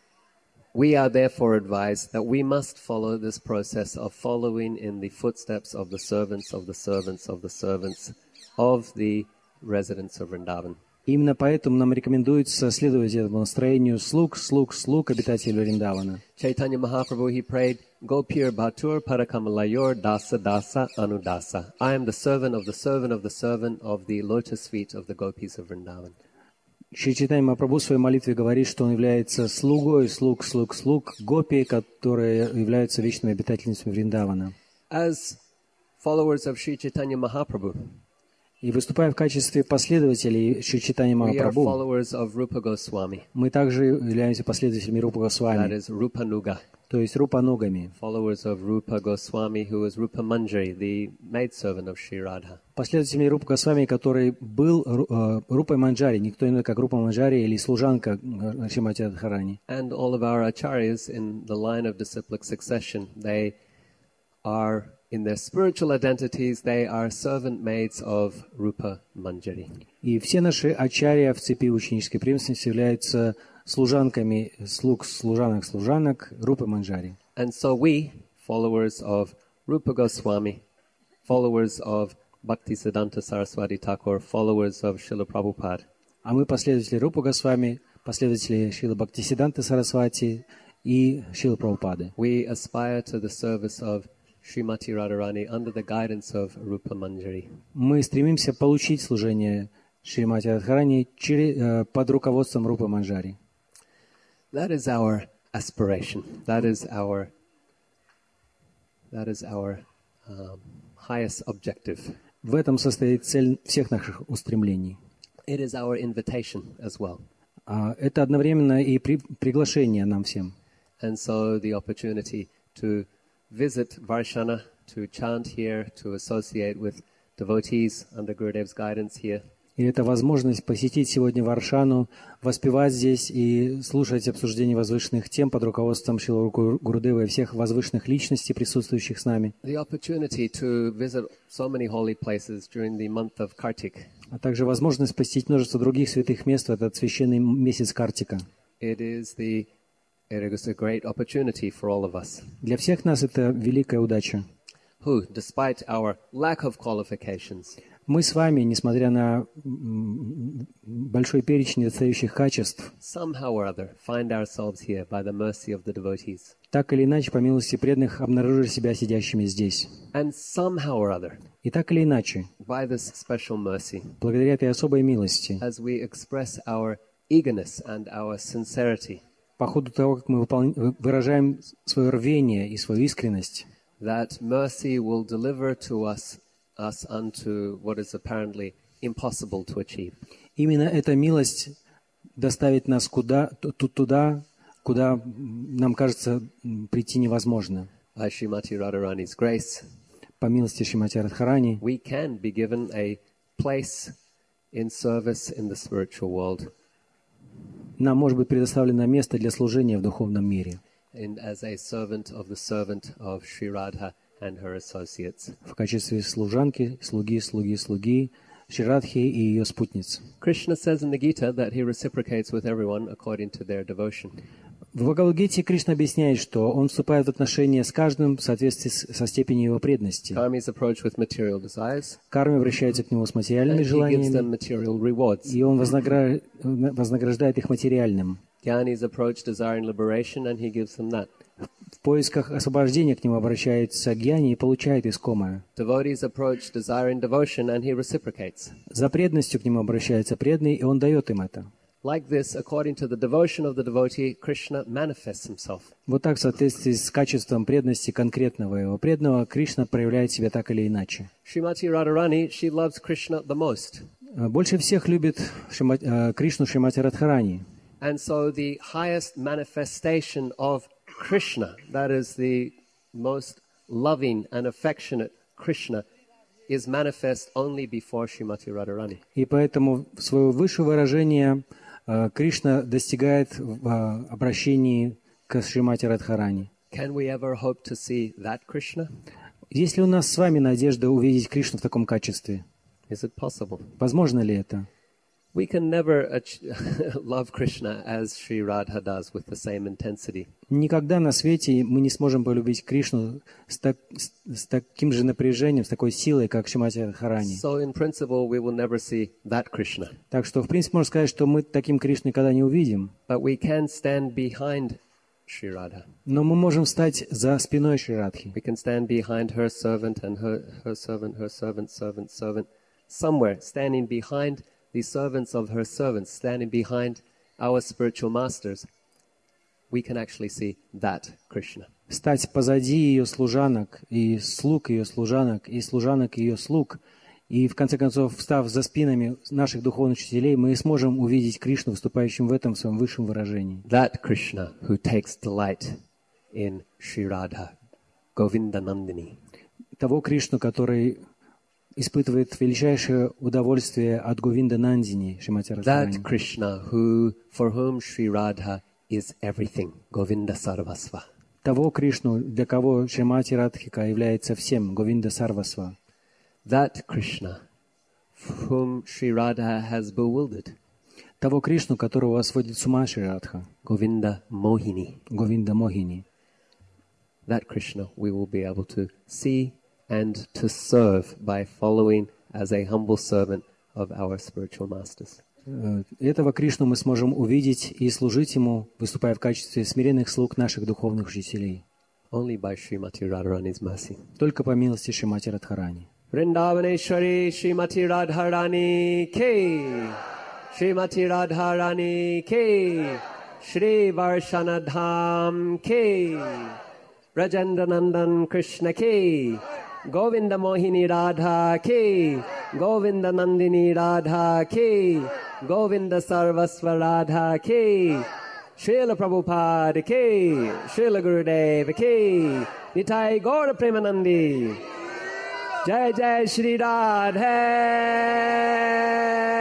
We are therefore advised that we must follow this process of following in the footsteps of the servants of the servants of the servants of the residents of Vrindavan. Именно поэтому нам рекомендуется следовать этому настроению слуг обитателей Вриндавана. Chaitanya Mahaprabhu, he prayed, "Gopir Bhatur Parakamalayor Dasa Dasa Anudasa. I am the servant of the servant of the servant of the lotus feet of the gopis of Vrindavan." Шри Чайтанья Махапрабху в своей молитве говорит, что он является слугой слуг гопи, которые являются вечными обитательницами Вриндавана. As followers of Sri Chaitanya Mahaprabhu, И выступая в качестве последователей Шри Чайтаньи we are Махапрабху, followers of Rupa Goswami, мы также являемся последователями Рупа that Госвами, is Rupanuga. то есть Рупанугами, Followers of Rupa Goswami, who was Rupa Manjari, the maidservant of Sri Radha. последователями Рупа Госвами, который был Рупой Манджари, никто иной, как Рупа Манджари или служанка Шримати Радхарани. And all of our acharyas in the line of disciplic succession, they are, in their spiritual identities, they are servant maids of Rupa Manjari. И все наши ачарья в цепи ученической преемственности являются служанками служанок Рупы Манджари. And so we, followers of Rupa Goswami, followers of Bhaktisiddhanta Saraswati Thakur, followers of Srila Prabhupada, А мы последователи Рупы Госвами, последователи Шрила Бхактисиддханты Сарасвати и Шрила Прабхупады. we aspire to the service of Srimati Radharani under the guidance of Rupa Manjari. Мы стремимся получить служение Шримати Радхарани под руководством Рупы Манджари. That is our aspiration. That is our highest objective. В этом состоит цель всех наших устремлений. It is our invitation as well. Это одновременно и приглашение нам всем. And so the opportunity to visit Varshana, to chant here, to associate with devotees under Gurudev's guidance here. И это возможность посетить сегодня Варшану, воспевать здесь и слушать обсуждение возвышенных тем под руководством Шрилы Гурудева и всех возвышенных личностей, присутствующих с нами. The opportunity to visit so many holy places during the month of Kartik. А также возможность посетить множество других святых мест в этот священный месяц Картика. It is a great opportunity for all of us. Для всех нас это великая удача. Who, despite our lack of qualifications, Мы с вами, несмотря на большой перечень недостающих качеств, somehow or other find ourselves here by the mercy of the devotees. так или иначе, по милости преданных, обнаружили себя сидящими здесь. And somehow or other, И так или иначе, by this special mercy, благодаря этой особой милости, as we express our eagerness and our sincerity, по ходу того, как мы выражаем свое рвение и свою искренность, that mercy will deliver to us unto what is apparently impossible to achieve. именно эта милость доставит нас туда, куда нам кажется прийти невозможно. By Srimati Radharani's grace, По милости Шримати Радхарани we can be given a place in service in the spiritual world, нам может быть предоставлено место для служения в духовном мире, as a servant of Sri Radha and her associates. в качестве служанки, слуги Шри Радхи и ее спутниц. Krishna says in the Gita that he reciprocates with everyone according to their devotion. В Бхагавад-гите Кришна объясняет, что он вступает в отношения с каждым в соответствии со степенью его преданности. Karmi's approach with material desires, Карма обращается к нему с материальными and he gives them желаниями, material rewards. и он вознаграждает их материальным. Jnani's approach desiring liberation, and he gives them that. В поисках освобождения к нему обращается гьяни и получает искомое. Devotee's approach desiring devotion, and he reciprocates. За преданностью к нему обращается преданный, и он дает им это. Like this, according to the devotion of the devotee, Krishna manifests himself. Вот так, в соответствии с качеством преданности конкретного его преданного, Кришна проявляет себя так или иначе. Srimati Radharani, she loves Krishna the most. Больше всех любит Кришну Шримати Радхарани. And so the highest manifestation of Krishna, that is the most loving and affectionate Krishna, is manifest only before Srimati Radharani. И поэтому своего высшего выражения Кришна достигает в обращении к Шримати Радхарани. Can we ever hope to see that Krishna? Есть ли у нас с вами надежда увидеть Кришну в таком качестве? Is it possible? Возможно ли это? We can never love Krishna as Sri Radha does with the same intensity. Никогда на свете мы не сможем полюбить Кришну с таким же напряжением, с такой силой, как Шримати Радхарани. So in principle, we will never see that Krishna. Так что, в принципе, можно сказать, что мы таким Кришну никогда не увидим. But we can stand behind Sri Radha. Но мы можем встать за спиной Шри Радхи. We can stand behind her servant and her servant, her servant's servant's servant. Somewhere, standing behind the servants of her servants, standing behind our spiritual masters, we can actually see that Krishna. Стать позади ее служанок, и слуг ее служанок, и служанок ее слуг, и, в конце концов, встав за спинами наших духовных учителей, мы сможем увидеть Кришну, выступающим в этом своем высшем выражении. That Krishna who takes delight in Sri Radha, Govinda Nandini. Того Кришну, который испытывает величайшее удовольствие от Говинда Нандини, Шримати Радхарани. That Krishna for whom Sri Radha is everything, Govinda Sarvasva. Того Кришну, для кого Шримати Радхика является всем, Говинда Сарвасва. That Krishna whom Sri Radha has bewildered, Того Кришну, которого сводит с ума Шри Радха, Govinda Mohini. Говинда Мохини. That Krishna we will be able to see and to serve by following as a humble servant of our spiritual masters. Этого Кришну мы сможем увидеть и служить Ему, выступая в качестве смиренных слуг наших духовных учителей. only by Srimati Radharani's mercy. Только по милости Шримати Радхарани. Vrindavaneshwari Srimati Radharani Ki, Srimati Radharani Ki, Shri Varshanadham Ki, Brajendranandan Krishna Ki, Govinda Mohini Radha Ki, Govinda Nandini Radha Ki, Govinda Sarvasva Radha Ki, Srila Prabhupada Ki, Srila Gurudev Ki, Nitai Gaura Premanandi, Jai Jai Shri Radhe.